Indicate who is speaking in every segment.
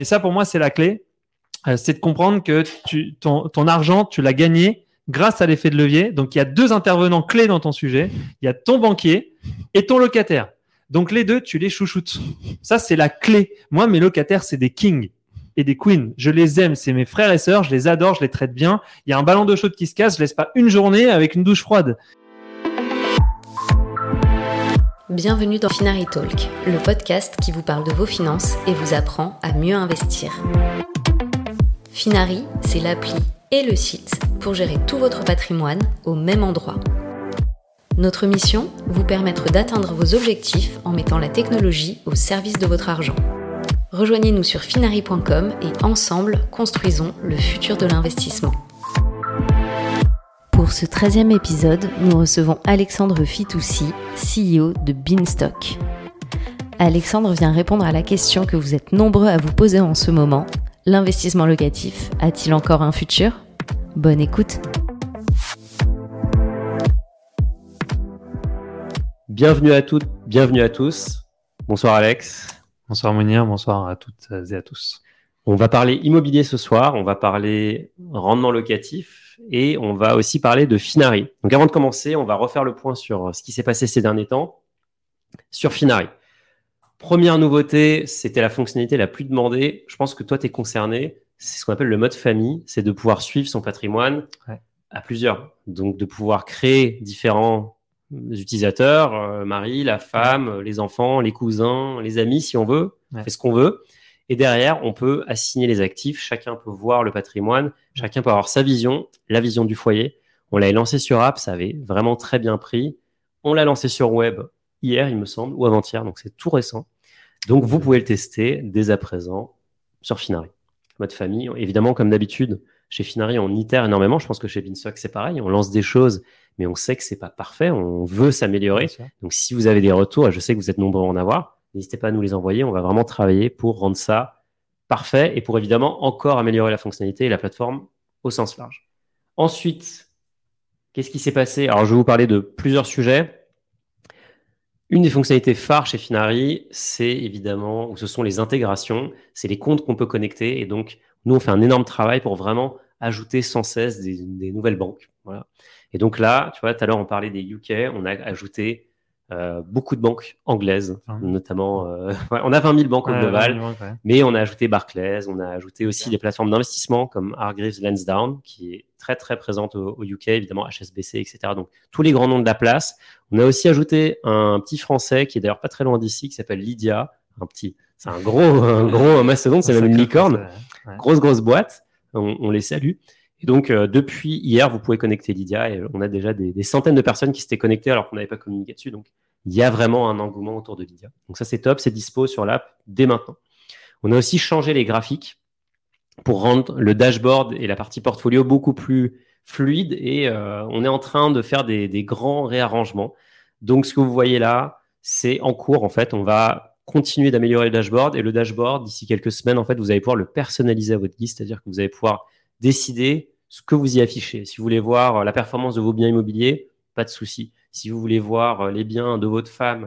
Speaker 1: Et ça, pour moi, c'est la clé. C'est de comprendre que ton argent, tu l'as gagné grâce à l'effet de levier. Donc, il y a 2 intervenants clés dans ton sujet. Il y a ton banquier et ton locataire. Donc, les 2, tu les chouchoutes. Ça, c'est la clé. Moi, mes locataires, c'est des kings et des queens. Je les aime. C'est mes frères et sœurs. Je les adore. Je les traite bien. Il y a un ballon d'eau chaude qui se casse. Je laisse pas une journée avec une douche froide.
Speaker 2: Bienvenue dans Finari Talk, le podcast qui vous parle de vos finances et vous apprend à mieux investir. Finari, c'est l'appli et le site pour gérer tout votre patrimoine au même endroit. Notre mission, vous permettre d'atteindre vos objectifs en mettant la technologie au service de votre argent. Rejoignez-nous sur finari.com et ensemble, construisons le futur de l'investissement. Pour ce 13e épisode, nous recevons Alexandre Fitoussi, CEO de Beanstalk. Alexandre vient répondre à la question que vous êtes nombreux à vous poser en ce moment. L'investissement locatif a-t-il encore un futur ? Bonne écoute.
Speaker 3: Bienvenue à toutes, bienvenue à tous. Bonsoir Alex.
Speaker 1: Bonsoir Mounir, bonsoir à toutes et à tous.
Speaker 3: On va parler immobilier ce soir, on va parler rendement locatif et on va aussi parler de Finari. Donc avant de commencer, on va refaire le point sur ce qui s'est passé ces derniers temps sur Finari. Première nouveauté, c'était la fonctionnalité la plus demandée. Je pense que toi, tu es concerné. C'est ce qu'on appelle le mode famille, c'est de pouvoir suivre son patrimoine à plusieurs. Donc de pouvoir créer différents utilisateurs, mari, la femme, les enfants, les cousins, les amis si on veut, on fait ce qu'on veut. Et derrière, on peut assigner les actifs, chacun peut voir le patrimoine, chacun peut avoir sa vision, la vision du foyer. On l'avait lancé sur app, ça avait vraiment très bien pris. On l'a lancé sur web hier, il me semble, ou avant-hier, donc c'est tout récent. Donc vous pouvez le tester dès à présent sur Finari. Mode famille, évidemment, comme d'habitude, chez Finari, on itère énormément. Je pense que chez Beanstalk, c'est pareil. On lance des choses, mais on sait que c'est pas parfait. On veut s'améliorer. Donc si vous avez des retours, et je sais que vous êtes nombreux à en avoir, n'hésitez pas à nous les envoyer. On va vraiment travailler pour rendre ça parfait et pour évidemment encore améliorer la fonctionnalité et la plateforme au sens large. Ensuite, qu'est-ce qui s'est passé ? Alors, je vais vous parler de plusieurs sujets. Une des fonctionnalités phares chez Finari, c'est évidemment, ou ce sont les intégrations, c'est les comptes qu'on peut connecter. Et donc, nous, on fait un énorme travail pour vraiment ajouter sans cesse des nouvelles banques. Voilà. Et donc là, tu vois, tout à l'heure, on parlait des UK, on a ajouté beaucoup de banques anglaises, notamment. On a 20 000 banques au global, mais on a ajouté Barclays, on a ajouté aussi des plateformes d'investissement comme Hargreaves Lansdowne, qui est très, très présente au UK, évidemment HSBC, etc. Donc, tous les grands noms de la place. On a aussi ajouté un petit français qui est d'ailleurs pas très loin d'ici, qui s'appelle Lydia. C'est un gros mastodonte, c'est même une licorne. Grosse boîte. On les salue. Et donc, depuis hier, vous pouvez connecter Lydia et on a déjà des centaines de personnes qui s'étaient connectées alors qu'on n'avait pas communiqué dessus. Donc, il y a vraiment un engouement autour de Lydia. Donc ça, c'est top. C'est dispo sur l'app dès maintenant. On a aussi changé les graphiques pour rendre le dashboard et la partie portfolio beaucoup plus fluide et on est en train de faire des grands réarrangements. Donc, ce que vous voyez là, c'est en cours. En fait, on va continuer d'améliorer le dashboard et le dashboard, d'ici quelques semaines, en fait, vous allez pouvoir le personnaliser à votre guise, c'est-à-dire que vous allez pouvoir décider ce que vous y affichez. Si vous voulez voir la performance de vos biens immobiliers, pas de souci. Si vous voulez voir les biens de votre femme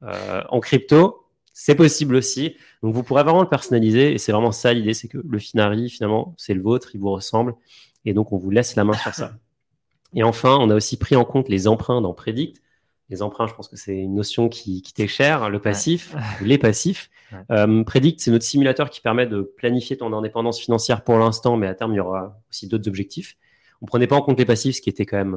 Speaker 3: en crypto, c'est possible aussi. Donc, vous pourrez vraiment le personnaliser et c'est vraiment ça l'idée, c'est que le Finari, finalement, c'est le vôtre, il vous ressemble et donc on vous laisse la main sur ça. Et enfin, on a aussi pris en compte les emprunts dans Predict. Les emprunts, je pense que c'est une notion qui t'est chère, le passif, ou les passifs. Predict, c'est notre simulateur qui permet de planifier ton indépendance financière pour l'instant, mais à terme, il y aura aussi d'autres objectifs. On prenait pas en compte les passifs, ce qui était quand même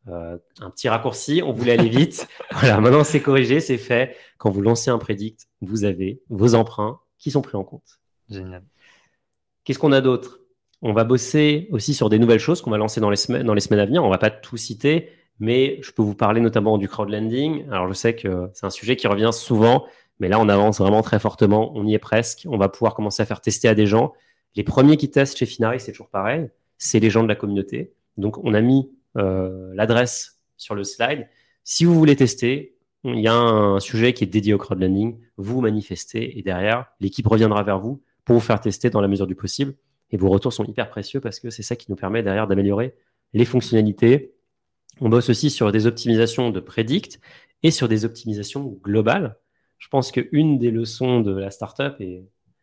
Speaker 3: un petit raccourci. On voulait aller vite. Voilà, maintenant, c'est corrigé, c'est fait. Quand vous lancez un Predict, vous avez vos emprunts qui sont pris en compte.
Speaker 1: Génial.
Speaker 3: Qu'est-ce qu'on a d'autre ? On va bosser aussi sur des nouvelles choses qu'on va lancer dans les semaines à venir. On va pas tout citer, mais je peux vous parler notamment du crowdlending. Alors, je sais que c'est un sujet qui revient souvent, mais là, on avance vraiment très fortement. On y est presque. On va pouvoir commencer à faire tester à des gens. Les premiers qui testent chez Finari, c'est toujours pareil. C'est les gens de la communauté. Donc, on a mis l'adresse sur le slide. Si vous voulez tester, il y a un sujet qui est dédié au crowdlending. Vous manifestez et derrière, l'équipe reviendra vers vous pour vous faire tester dans la mesure du possible. Et vos retours sont hyper précieux parce que c'est ça qui nous permet derrière d'améliorer les fonctionnalités. On bosse aussi sur des optimisations de Predict et sur des optimisations globales. Je pense qu'une des leçons de la startup, et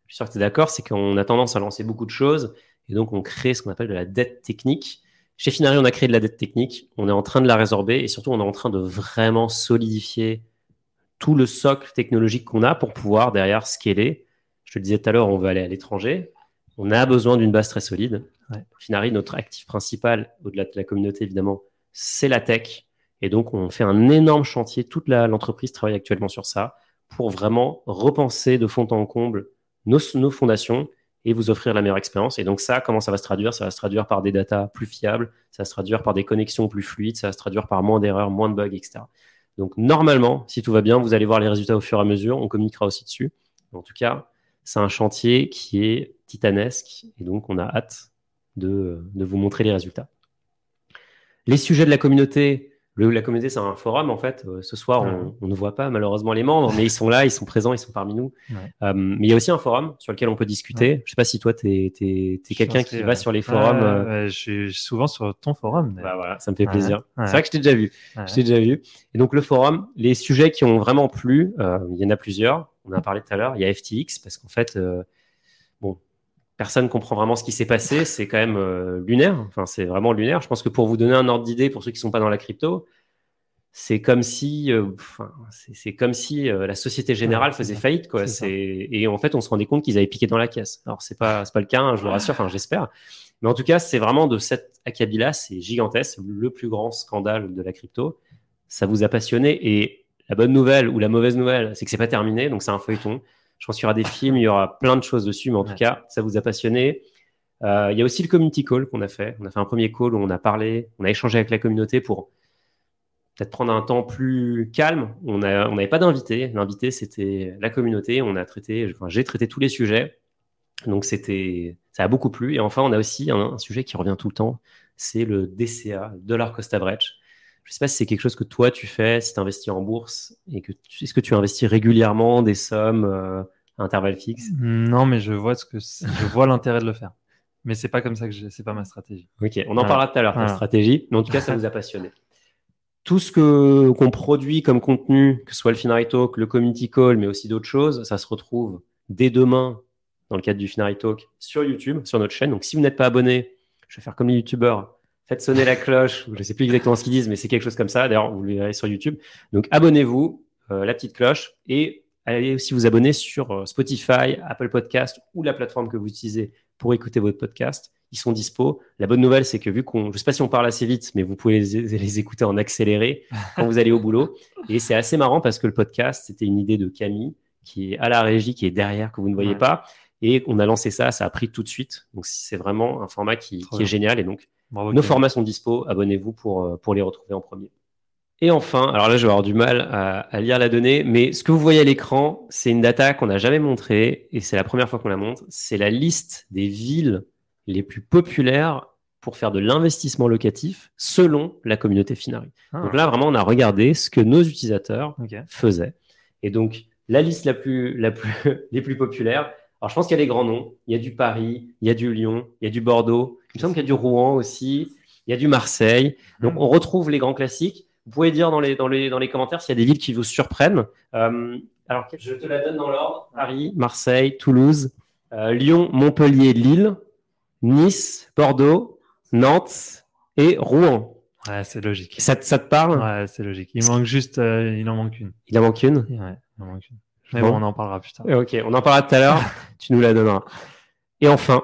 Speaker 3: suis sûr que tu es d'accord, c'est qu'on a tendance à lancer beaucoup de choses et donc on crée ce qu'on appelle de la dette technique. Chez Finari, on a créé de la dette technique, on est en train de la résorber et surtout, on est en train de vraiment solidifier tout le socle technologique qu'on a pour pouvoir derrière scaler. Je te le disais tout à l'heure, on veut aller à l'étranger. On a besoin d'une base très solide.
Speaker 1: Ouais.
Speaker 3: Finari, notre actif principal, au-delà de la communauté évidemment, c'est la tech. Et donc, on fait un énorme chantier. Toute l'entreprise travaille actuellement sur ça pour vraiment repenser de fond en comble nos fondations et vous offrir la meilleure expérience. Et donc ça, comment ça va se traduire? Ça va se traduire par des datas plus fiables, ça va se traduire par des connexions plus fluides, ça va se traduire par moins d'erreurs, moins de bugs, etc. Donc normalement, si tout va bien, vous allez voir les résultats au fur et à mesure. On communiquera aussi dessus. En tout cas, c'est un chantier qui est titanesque et donc on a hâte de vous montrer les résultats. Les sujets de la communauté. La communauté, c'est un forum, en fait. Ce soir, on ne voit pas malheureusement les membres, mais ils sont là, ils sont présents, ils sont parmi nous. Ouais. Mais il y a aussi un forum sur lequel on peut discuter. Ouais. Je ne sais pas si toi, tu es quelqu'un qui va sur les forums.
Speaker 1: Je suis souvent sur ton forum.
Speaker 3: Bah voilà, ça me fait plaisir. Ouais. C'est vrai que je t'ai déjà vu. Ouais. Je t'ai déjà vu. Et donc, le forum, les sujets qui ont vraiment plu, il y en a plusieurs. On en a parlé tout à l'heure. Il y a FTX, parce qu'en fait, personne ne comprend vraiment ce qui s'est passé. C'est quand même lunaire. Enfin, c'est vraiment lunaire. Je pense que pour vous donner un ordre d'idée, pour ceux qui ne sont pas dans la crypto, c'est comme si, la Société Générale faisait faillite, quoi. Et en fait, on se rendait compte qu'ils avaient piqué dans la caisse. Alors, c'est pas le cas, hein, je vous rassure. Enfin, j'espère. Mais en tout cas, c'est vraiment de cet acabit-là, c'est gigantesque, le plus grand scandale de la crypto. Ça vous a passionné. Et la bonne nouvelle ou la mauvaise nouvelle, c'est que c'est pas terminé. Donc, c'est un feuilleton. Je pense qu'il y aura des films, il y aura plein de choses dessus, mais en tout cas, ça vous a passionné. Il y a aussi le community call qu'on a fait. On a fait un premier call où on a parlé, on a échangé avec la communauté pour peut-être prendre un temps plus calme. On n'avait pas d'invité. L'invité, c'était la communauté. J'ai traité tous les sujets. Donc, ça a beaucoup plu. Et enfin, on a aussi un sujet qui revient tout le temps. C'est le DCA, Dollar Cost Average. Je ne sais pas si c'est quelque chose que toi, tu fais, si tu investis en bourse. Est-ce que tu investis régulièrement des sommes à intervalles fixes?
Speaker 1: Non, mais je vois l'intérêt de le faire. Mais c'est pas comme ça c'est pas ma stratégie.
Speaker 3: Ok, on en parlera tout à l'heure, ta stratégie. Mais en tout cas, ça vous a passionné. Tout ce qu'on produit comme contenu, que ce soit le Finari Talk, le Community Call, mais aussi d'autres choses, ça se retrouve dès demain dans le cadre du Finari Talk sur YouTube, sur notre chaîne. Donc, si vous n'êtes pas abonné, je vais faire comme les YouTubeurs. Faites sonner la cloche. Je ne sais plus exactement ce qu'ils disent, mais c'est quelque chose comme ça. D'ailleurs, vous le verrez sur YouTube. Donc, abonnez-vous, la petite cloche, et allez aussi vous abonner sur Spotify, Apple Podcast ou la plateforme que vous utilisez pour écouter votre podcast. Ils sont dispo. La bonne nouvelle, c'est que je ne sais pas si on parle assez vite, mais vous pouvez les écouter en accéléré quand vous allez au boulot. Et c'est assez marrant parce que le podcast, c'était une idée de Camille qui est à la régie, qui est derrière, que vous ne voyez pas. Et on a lancé ça a pris tout de suite. Donc, c'est vraiment un format qui est génial. Et donc, nos formats sont dispo. Abonnez-vous pour les retrouver en premier. Et enfin, alors là, je vais avoir du mal à lire la donnée, mais ce que vous voyez à l'écran, c'est une data qu'on n'a jamais montrée et c'est la première fois qu'on la montre. C'est la liste des villes les plus populaires pour faire de l'investissement locatif selon la communauté Finari. Donc là, vraiment, on a regardé ce que nos utilisateurs faisaient. Et donc, la liste les plus populaires, alors je pense qu'il y a les grands noms. Il y a du Paris, il y a du Lyon, il y a du Bordeaux. Il me semble qu'il y a du Rouen aussi. Il y a du Marseille. Donc, on retrouve les grands classiques. Vous pouvez dire dans les commentaires s'il y a des villes qui vous surprennent. Alors, je te la donne dans l'ordre. Paris, Marseille, Toulouse, Lyon, Montpellier, Lille, Nice, Bordeaux, Nantes et Rouen.
Speaker 1: Ouais, c'est logique.
Speaker 3: Ça te parle?
Speaker 1: Ouais, c'est logique. Il en manque une.
Speaker 3: Il en manque une?
Speaker 1: Ouais, il en manque une. Mais bon, on en parlera plus tard.
Speaker 3: Ok, on en parlera tout à l'heure. Tu nous la donneras. Et enfin,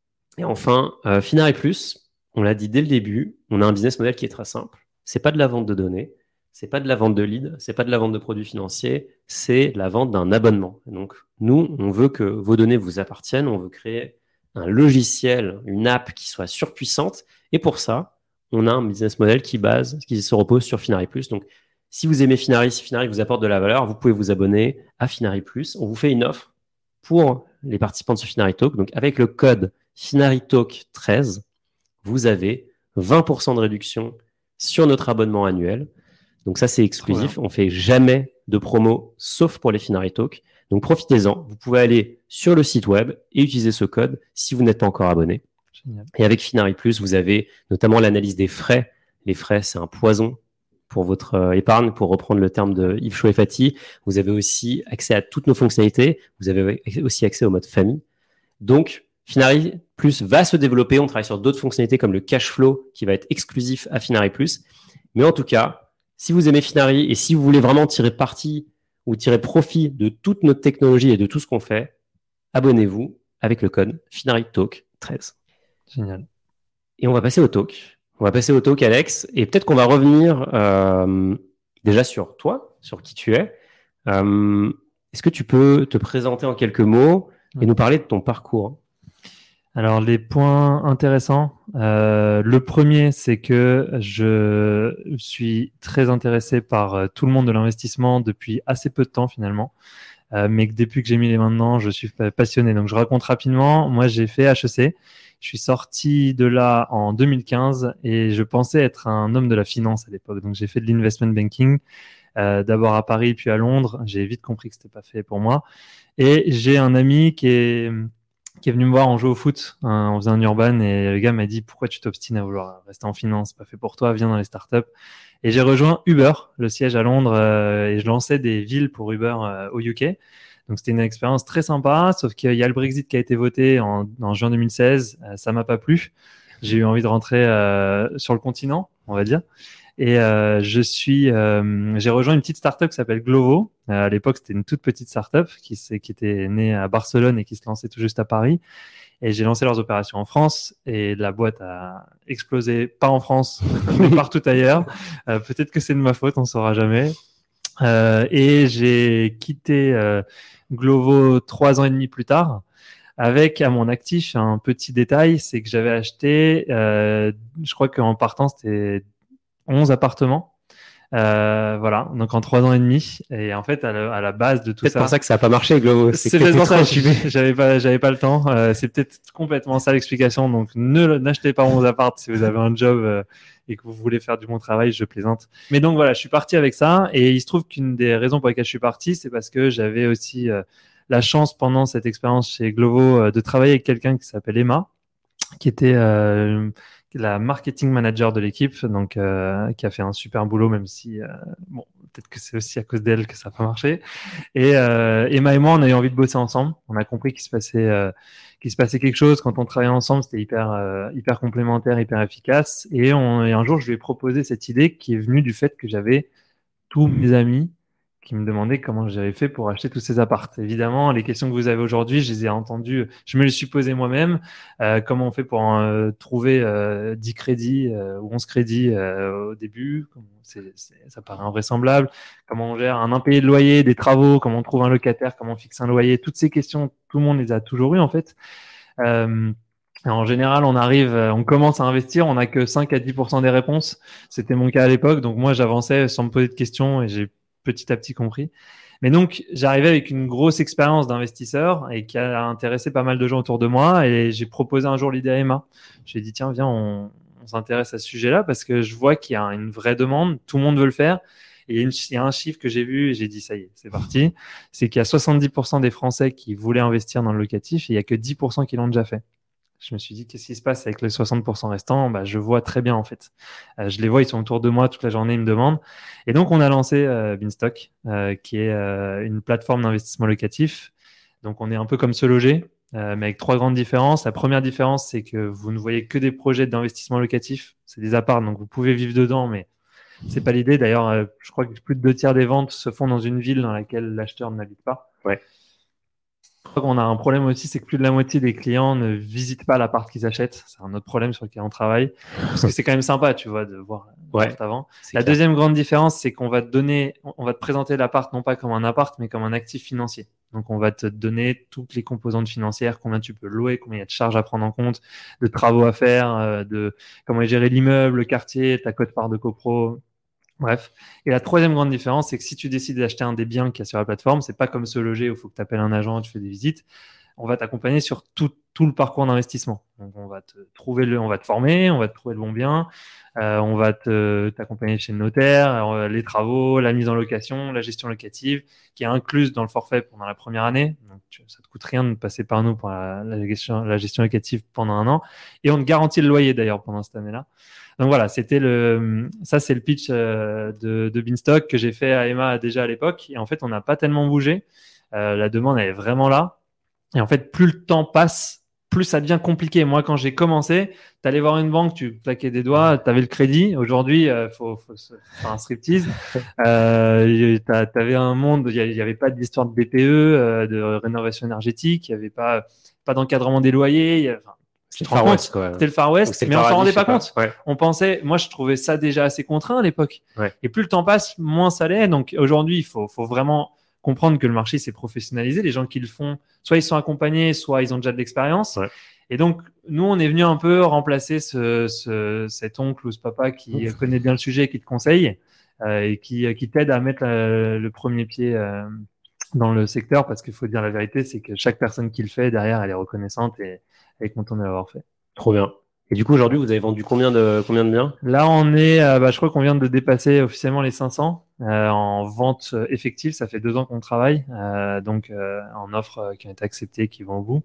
Speaker 3: Finari Plus, on l'a dit dès le début, on a un business model qui est très simple. C'est pas de la vente de données, c'est pas de la vente de leads, c'est pas de la vente de produits financiers, c'est la vente d'un abonnement. Et donc, nous, on veut que vos données vous appartiennent, on veut créer un logiciel, une app qui soit surpuissante. Et pour ça, on a un business model qui se repose sur Finari Plus. Donc, si vous aimez Finari, si Finari vous apporte de la valeur, vous pouvez vous abonner à Finari Plus. On vous fait une offre pour les participants de ce Finari Talk. Donc, avec le code Finari Talk 13, vous avez 20% de réduction sur notre abonnement annuel. Donc, ça, c'est exclusif. On fait jamais de promo, sauf pour les Finari Talk. Donc, profitez-en. Vous pouvez aller sur le site web et utiliser ce code si vous n'êtes pas encore abonné. Génial. Et avec Finari Plus, vous avez notamment l'analyse des frais. Les frais, c'est un poison pour votre épargne, pour reprendre le terme de Yves Chouefati. Vous avez aussi accès à toutes nos fonctionnalités. Vous avez aussi accès au mode famille. Donc, Finari Plus va se développer. On travaille sur d'autres fonctionnalités comme le cash flow qui va être exclusif à Finari Plus. Mais en tout cas, si vous aimez Finari et si vous voulez vraiment tirer parti ou tirer profit de toute notre technologie et de tout ce qu'on fait, abonnez-vous avec le code FinariTalk13.
Speaker 1: Génial.
Speaker 3: Et on va passer au talk. On va passer au talk, Alex. Et peut-être qu'on va revenir déjà sur toi, sur qui tu es. Est-ce que tu peux te présenter en quelques mots et nous parler de ton parcours?
Speaker 1: Alors, les points intéressants. Le premier, c'est que je suis très intéressé par tout le monde de l'investissement depuis assez peu de temps finalement. Mais que depuis que j'ai mis les mains dedans, je suis passionné. Donc, je raconte rapidement. Moi, j'ai fait HEC. Je suis sorti de là en 2015 et je pensais être un homme de la finance à l'époque. Donc, j'ai fait de l'investment banking, d'abord à Paris puis à Londres. J'ai vite compris que c'était pas fait pour moi. Et j'ai un ami qui est venu me voir en jouant au foot. On faisait un urban et le gars m'a dit « Pourquoi tu t'obstines à vouloir rester en finance? C'est pas fait pour toi, viens dans les startups. » Et j'ai rejoint Uber, le siège à Londres, et je lançais des villes pour Uber au UK. Donc, c'était une expérience très sympa, sauf qu'il y a le Brexit qui a été voté en juin 2016. Ça m'a pas plu. J'ai eu envie de rentrer sur le continent, on va dire. Et j'ai rejoint une petite startup qui s'appelle Glovo. À l'époque, c'était une toute petite startup qui était née à Barcelone et qui se lançait tout juste à Paris. Et j'ai lancé leurs opérations en France et la boîte a explosé, pas en France, mais partout ailleurs. Peut-être que c'est de ma faute, on saura jamais. Et j'ai quitté Glovo 3 ans et demi plus tard, avec à mon actif un petit détail, c'est que j'avais acheté, je crois qu'en partant, c'était 11 appartements. Voilà, donc en 3 ans et demi. Et en fait, à la base de tout ça.
Speaker 3: C'est pour ça que ça n'a pas marché, Glovo.
Speaker 1: C'est peut-être pour ça que j'avais pas le temps. C'est peut-être complètement ça l'explication. Donc, n'achetez pas 11 apparts si vous avez un job et que vous voulez faire du bon travail. Je plaisante. Mais donc voilà, je suis parti avec ça. Et il se trouve qu'une des raisons pour lesquelles je suis parti, c'est parce que j'avais aussi la chance pendant cette expérience chez Glovo de travailler avec quelqu'un qui s'appelle Emma, qui était la marketing manager de l'équipe, donc qui a fait un super boulot, même si bon, peut-être que c'est aussi à cause d'elle que ça n'a pas marché. Et Emma et moi, on a eu envie de bosser ensemble. On a compris qu'il se passait quelque chose quand on travaillait ensemble. C'était hyper complémentaire, hyper efficace. Et un jour, je lui ai proposé cette idée qui est venue du fait que j'avais tous mes amis qui me demandaient comment j'avais fait pour acheter tous ces apparts. Évidemment, les questions que vous avez aujourd'hui, je les ai entendues, je me les suis posées moi-même. Comment on fait pour trouver 10 crédits ou 11 crédits au début? Ça paraît invraisemblable. Comment on gère un impayé de loyer, des travaux? Comment on trouve un locataire? Comment on fixe un loyer? Toutes ces questions, tout le monde les a toujours eues en fait. En général, on commence à investir, on n'a que 5 à 10% des réponses. C'était mon cas à l'époque, donc moi j'avançais sans me poser de questions et j'ai petit à petit compris. Mais donc, j'arrivais avec une grosse expérience d'investisseur et qui a intéressé pas mal de gens autour de moi. Et j'ai proposé un jour l'idée à Emma. Je lui ai dit, tiens, viens, on s'intéresse à ce sujet-là parce que je vois qu'il y a une vraie demande. Tout le monde veut le faire. Et il y a un chiffre que j'ai vu et j'ai dit, ça y est, c'est parti. C'est qu'il y a 70% des Français qui voulaient investir dans le locatif et il n'y a que 10% qui l'ont déjà fait. Je me suis dit, qu'est-ce qui se passe avec les 60% restants? Je vois très bien, en fait. Je les vois, ils sont autour de moi toute la journée, ils me demandent. Et donc, on a lancé Beanstalk, qui est une plateforme d'investissement locatif. Donc, on est un peu comme Se Loger, mais avec 3 grandes différences. La première différence, c'est que vous ne voyez que des projets d'investissement locatif. C'est des apparts, donc vous pouvez vivre dedans, mais c'est pas l'idée. D'ailleurs, je crois que plus de 2/3 des ventes se font dans une ville dans laquelle l'acheteur n'habite pas.
Speaker 3: Ouais.
Speaker 1: Je crois qu'on a un problème aussi, c'est que plus de la moitié des clients ne visitent pas l'appart qu'ils achètent. C'est un autre problème sur lequel on travaille. Parce que c'est quand même sympa, tu vois, de voir l'appart avant. La deuxième grande différence, c'est qu'on va te présenter l'appart non pas comme un appart, mais comme un actif financier. Donc, on va te donner toutes les composantes financières, combien tu peux louer, combien il y a de charges à prendre en compte, de travaux à faire, de comment gérer l'immeuble, le quartier, ta quote-part de copro. Bref. Et la troisième grande différence, c'est que si tu décides d'acheter un des biens qu'il y a sur la plateforme, c'est pas comme Se Loger où il faut que tu appelles un agent, tu fais des visites. On va t'accompagner sur tout tout le parcours d'investissement. Donc, on va te former, on va te trouver le bon bien, on va t'accompagner chez le notaire, les travaux, la mise en location, la gestion locative, qui est incluse dans le forfait pendant la première année. Donc, ça te coûte rien de passer par nous pour la gestion locative pendant 1 an. Et on te garantit le loyer d'ailleurs pendant cette année-là. Donc voilà, ça c'est le pitch de Beanstalk que j'ai fait à Emma déjà à l'époque. Et en fait, on n'a pas tellement bougé. La demande elle est vraiment là. Et en fait, plus le temps passe, plus ça devient compliqué. Moi, quand j'ai commencé, t'allais voir une banque, tu claquais des doigts, t'avais le crédit. Aujourd'hui, faut faire un striptease. T'avais un monde, il y avait pas d'histoire de BPE, de rénovation énergétique, il y avait pas d'encadrement des loyers.
Speaker 3: C'était le Far West, quoi.
Speaker 1: C'était le Far West, mais on s'en rendait pas compte.
Speaker 3: Ouais.
Speaker 1: On pensait, moi, je trouvais ça déjà assez contraint à l'époque.
Speaker 3: Ouais.
Speaker 1: Et plus le temps passe, moins ça l'est. Donc aujourd'hui, il faut vraiment comprendre que le marché s'est professionnalisé. Les gens qui le font, soit ils sont accompagnés, soit ils ont déjà de l'expérience. Ouais. Et donc, nous, on est venu un peu remplacer cet oncle ou ce papa qui connaît bien le sujet et qui te conseille et qui t'aide à mettre le premier pied dans le secteur, parce qu'il faut dire la vérité, c'est que chaque personne qui le fait, derrière, elle est reconnaissante et elle est contente de l'avoir fait.
Speaker 3: Trop bien. Et du coup, aujourd'hui, vous avez vendu combien de biens?
Speaker 1: Là, on est, je crois qu'on vient de dépasser officiellement les 500 en vente effective. Ça fait 2 ans qu'on travaille, donc en offres qui ont été acceptées, qui vont au bout.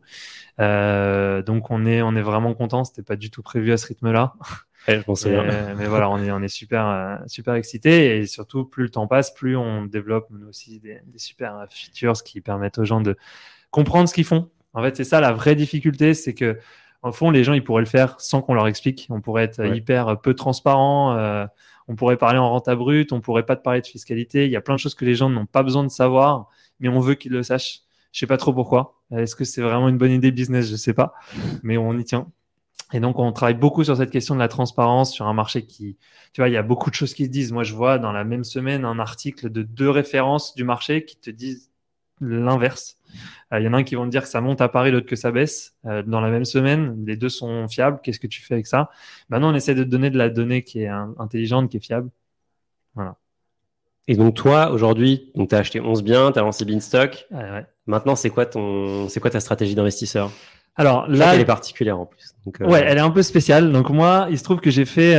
Speaker 1: Donc on est vraiment content. C'était pas du tout prévu à ce rythme-là.
Speaker 3: Ouais, je pensais bien.
Speaker 1: Mais voilà, on est super excités, et surtout plus le temps passe, plus on développe nous aussi des super features qui permettent aux gens de comprendre ce qu'ils font. En fait, c'est ça la vraie difficulté, c'est que en fond, les gens, ils pourraient le faire sans qu'on leur explique. On pourrait être hyper peu transparent. On pourrait parler en renta brute. On pourrait pas te parler de fiscalité. Il y a plein de choses que les gens n'ont pas besoin de savoir, mais on veut qu'ils le sachent. Je sais pas trop pourquoi. Est-ce que c'est vraiment une bonne idée business? Je sais pas, mais on y tient. Et donc, on travaille beaucoup sur cette question de la transparence sur un marché qui, tu vois, il y a beaucoup de choses qui se disent. Moi, je vois dans la même semaine un article de 2 références du marché qui te disent l'inverse. Il y en a un qui vont te dire que ça monte à Paris, l'autre que ça baisse dans la même semaine. Les deux sont fiables. Qu'est-ce que tu fais avec ça? Maintenant, on essaie de te donner de la donnée qui est intelligente, qui est fiable. Voilà.
Speaker 3: Et donc, toi, aujourd'hui, tu as acheté 11 biens, tu as lancé Beanstalk.
Speaker 1: Ouais.
Speaker 3: Maintenant, c'est quoi ta stratégie d'investisseur?
Speaker 1: Alors là,
Speaker 3: elle est particulière en plus. Donc,
Speaker 1: ouais, elle est un peu spéciale. Donc moi, il se trouve que j'ai fait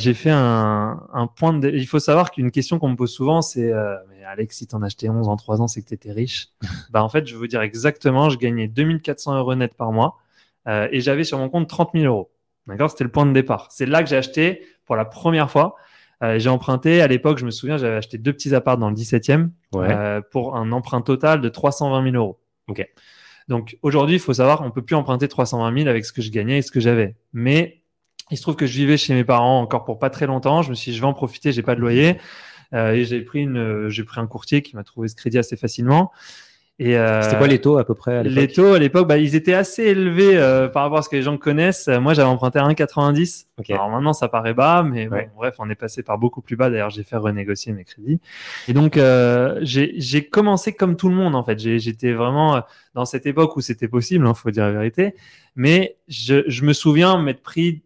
Speaker 1: un point de. Il faut savoir qu'une question qu'on me pose souvent, c'est mais Alex, si t'en achetais 11 en 3 ans, c'est que t'étais riche. Bah en fait, je vais vous dire exactement, je gagnais 2400 € net par mois et j'avais sur mon compte 30 000 €. D'accord, c'était le point de départ. C'est là que j'ai acheté pour la première fois. J'ai emprunté à l'époque, je me souviens, j'avais acheté 2 petits apparts dans le 17e pour un emprunt total de 320 000 €.
Speaker 3: Ok.
Speaker 1: Donc aujourd'hui, il faut savoir, on peut plus emprunter 320 000 avec ce que je gagnais et ce que j'avais. Mais il se trouve que je vivais chez mes parents encore pour pas très longtemps. Je me suis dit, je vais en profiter, j'ai pas de loyer. Et j'ai pris un courtier qui m'a trouvé ce crédit assez facilement. Et
Speaker 3: c'était quoi les taux à peu près à l'époque?
Speaker 1: Les taux à l'époque, ils étaient assez élevés par rapport à ce que les gens connaissent. Moi, j'avais emprunté à 1,90. Okay. Alors maintenant, ça paraît bas, mais bon, bref, on est passé par beaucoup plus bas. D'ailleurs, j'ai fait renégocier mes crédits. Et donc, j'ai commencé comme tout le monde en fait. J'étais vraiment dans cette époque où c'était possible, faut dire la vérité. Mais je me souviens m'être pris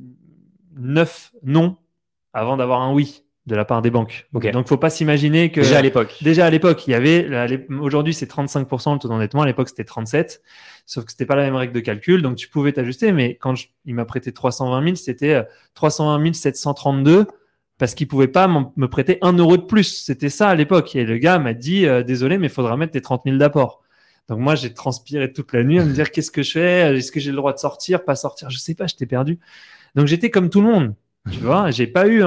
Speaker 1: 9 non avant d'avoir un oui de la part des banques. Okay. Donc, faut pas s'imaginer que...
Speaker 3: Déjà à l'époque,
Speaker 1: il y avait... Aujourd'hui, c'est 35% le taux d'endettement. À l'époque, c'était 37%. Sauf que c'était pas la même règle de calcul. Donc, tu pouvais t'ajuster. Mais quand il m'a prêté 320 000, c'était 320 732 parce qu'il pouvait pas me prêter 1 € de plus. C'était ça à l'époque. Et le gars m'a dit, désolé, mais il faudra mettre tes 30 000 d'apport. Donc, moi, j'ai transpiré toute la nuit à me dire, qu'est-ce que je fais? Est-ce que j'ai le droit de sortir, pas sortir? Je sais pas, j'étais perdu. Donc, j'étais comme tout le monde. Tu vois, j'ai pas eu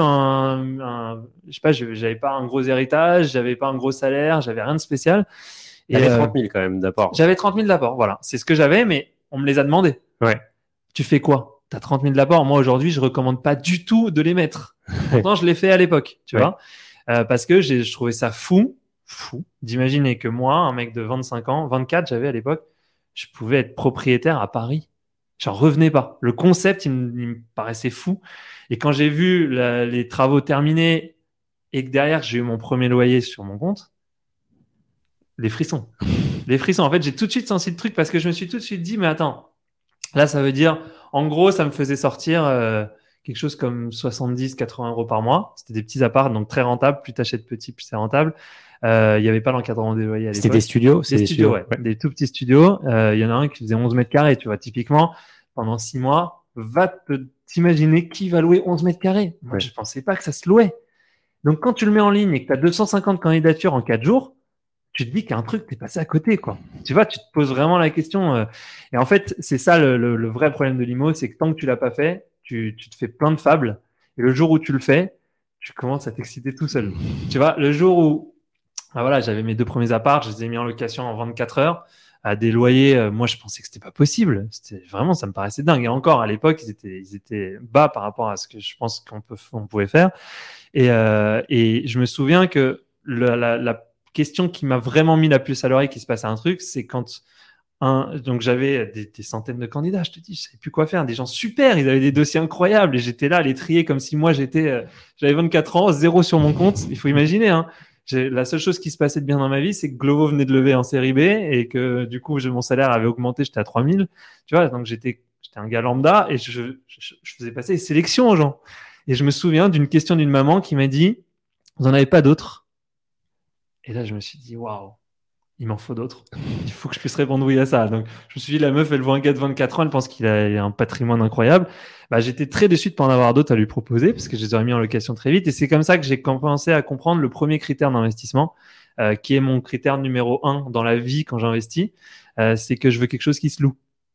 Speaker 1: je sais pas, j'avais pas un gros héritage, j'avais pas un gros salaire, j'avais rien de spécial.
Speaker 3: Et j'avais 30 000 quand même d'apport.
Speaker 1: J'avais 30 000 d'apport, voilà. C'est ce que j'avais, mais on me les a demandés.
Speaker 3: Ouais.
Speaker 1: Tu fais quoi? T'as 30 000 d'apport. Moi, aujourd'hui, je recommande pas du tout de les mettre. Pourtant, je l'ai fait à l'époque, tu vois. Parce que je trouvais ça fou d'imaginer que moi, un mec de 25 ans, 24, j'avais à l'époque, je pouvais être propriétaire à Paris. J'en revenais pas. Le concept, il me paraissait fou. Et quand j'ai vu les travaux terminés et que derrière, j'ai eu mon premier loyer sur mon compte, les frissons. Les frissons. En fait, j'ai tout de suite senti le truc parce que je me suis tout de suite dit, mais attends, là, ça veut dire, en gros, ça me faisait sortir quelque chose comme 70-80 euros par mois. C'était des petits apparts, donc très rentables. Plus tu achètes petit, plus c'est rentable. Il n'y avait pas l'encadrement des loyers à l'époque.
Speaker 3: C'était des studios?
Speaker 1: Des studios, ouais. Des tout petits studios. Il y en a un qui faisait 11 mètres carrés, tu vois. Typiquement, pendant 6 mois, t'imaginer qui va louer 11 mètres carrés. Moi, je pensais pas que ça se louait. Donc, quand tu le mets en ligne et que tu as 250 candidatures en 4 jours, tu te dis qu'il y a un truc, t'es passé à côté, quoi. Tu vois, tu te poses vraiment la question. Et en fait, c'est ça le vrai problème de l'IMO, c'est que tant que tu l'as pas fait, tu te fais plein de fables. Et le jour où tu le fais, tu commences à t'exciter tout seul. Tu vois, le jour où, voilà, j'avais mes 2 premiers apparts, je les ai mis en location en 24 heures à des loyers. Moi, je pensais que c'était pas possible. C'était vraiment, ça me paraissait dingue. Et encore, à l'époque, ils étaient bas par rapport à ce que je pense qu'on pouvait faire. Et je me souviens que la question qui m'a vraiment mis la puce à l'oreille qu'il se passait un truc, c'est quand donc j'avais des centaines de candidats, je te dis, je savais plus quoi faire, des gens super, ils avaient des dossiers incroyables et j'étais là à les trier comme si moi j'avais 24 ans, 0 sur mon compte. Il faut imaginer, hein. La seule chose qui se passait de bien dans ma vie, c'est que Glovo venait de lever en série B et que du coup mon salaire avait augmenté, j'étais à 3000, tu vois, donc j'étais un gars lambda et je faisais passer les sélections aux gens. Et je me souviens d'une question d'une maman qui m'a dit, vous en avez pas d'autres? Et là, je me suis dit, waouh, il m'en faut d'autres. Il faut que je puisse répondre oui à ça. Donc, je me suis dit, la meuf, elle voit un gars de 24 ans, elle pense qu'il a un patrimoine incroyable. Bah, j'étais très déçu de pas en avoir d'autres à lui proposer parce que je les aurais mis en location très vite. Et c'est comme ça que j'ai commencé à comprendre le premier critère d'investissement, qui est mon critère numéro 1 dans la vie quand j'investis. C'est que je veux quelque chose qui se loue.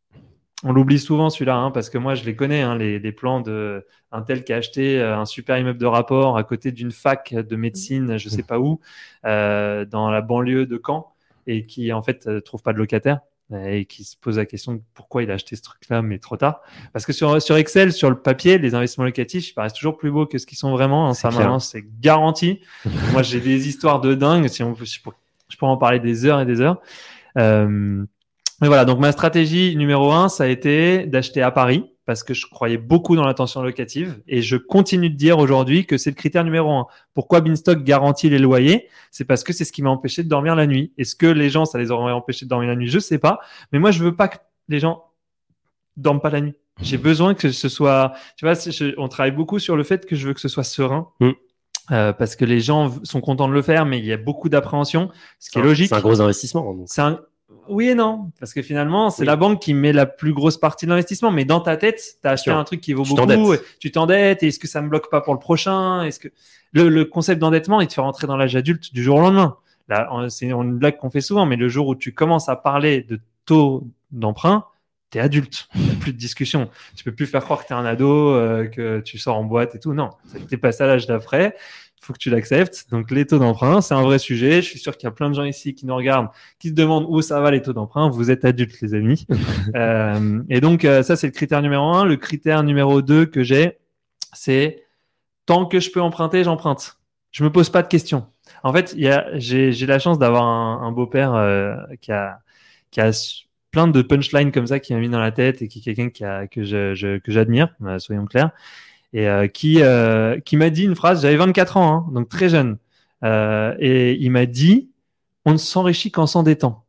Speaker 1: On l'oublie souvent celui-là, hein, parce que moi je les connais, hein, les plans de un tel qui a acheté un super immeuble de rapport à côté d'une fac de médecine, je sais pas où, dans la banlieue de Caen, et qui en fait trouve pas de locataire et qui se pose la question de pourquoi il a acheté ce truc-là, mais trop tard. Parce que sur Excel, sur le papier, les investissements locatifs, ils paraissent toujours plus beaux que ce qu'ils sont vraiment. Hein, ça, maintenant, c'est garanti. Moi, j'ai des histoires de dingue. Je pourrais en parler des heures et des heures. Mais voilà, donc ma stratégie numéro 1, ça a été d'acheter à Paris parce que je croyais beaucoup dans la tension locative et je continue de dire aujourd'hui que c'est le critère numéro 1. Pourquoi Beanstalk garantit les loyers? C'est parce que c'est ce qui m'a empêché de dormir la nuit. Est-ce que les gens, ça les aurait empêchés de dormir la nuit? Je sais pas. Mais moi, je veux pas que les gens dorment pas la nuit. J'ai besoin que ce soit, tu vois, on travaille beaucoup sur le fait que je veux que ce soit serein. Parce que les gens sont contents de le faire, mais il y a beaucoup d'appréhension, ce qui est logique.
Speaker 3: C'est un gros investissement. Donc.
Speaker 1: Oui et non, parce que finalement, c'est la banque qui met la plus grosse partie de l'investissement, mais dans ta tête, tu as acheté un truc qui vaut beaucoup, tu t'endettes, et est-ce que ça me bloque pas pour le prochain? Est-ce que le concept d'endettement, il te fait rentrer dans l'âge adulte du jour au lendemain. Là, c'est une blague qu'on fait souvent, mais le jour où tu commences à parler de taux d'emprunt, t'es adulte, il n'y a plus de discussion. Tu peux plus faire croire que t'es un ado, que tu sors en boîte et tout. Non, t'es passé à l'âge d'après. Il faut que tu l'acceptes. Donc, les taux d'emprunt, c'est un vrai sujet. Je suis sûr qu'il y a plein de gens ici qui nous regardent, qui se demandent où ça va les taux d'emprunt. Vous êtes adultes, les amis. Et donc, ça, c'est le critère numéro 1. Le critère numéro 2 que j'ai, c'est tant que je peux emprunter, j'emprunte. Je me pose pas de questions. En fait, j'ai la chance d'avoir un beau-père qui a plein de punchlines comme ça qui m'a mis dans la tête et qui est quelqu'un que j'admire, soyons clairs. Et qui m'a dit une phrase, j'avais 24 ans, hein, donc très jeune, et il m'a dit, on ne s'enrichit qu'en s'endettant.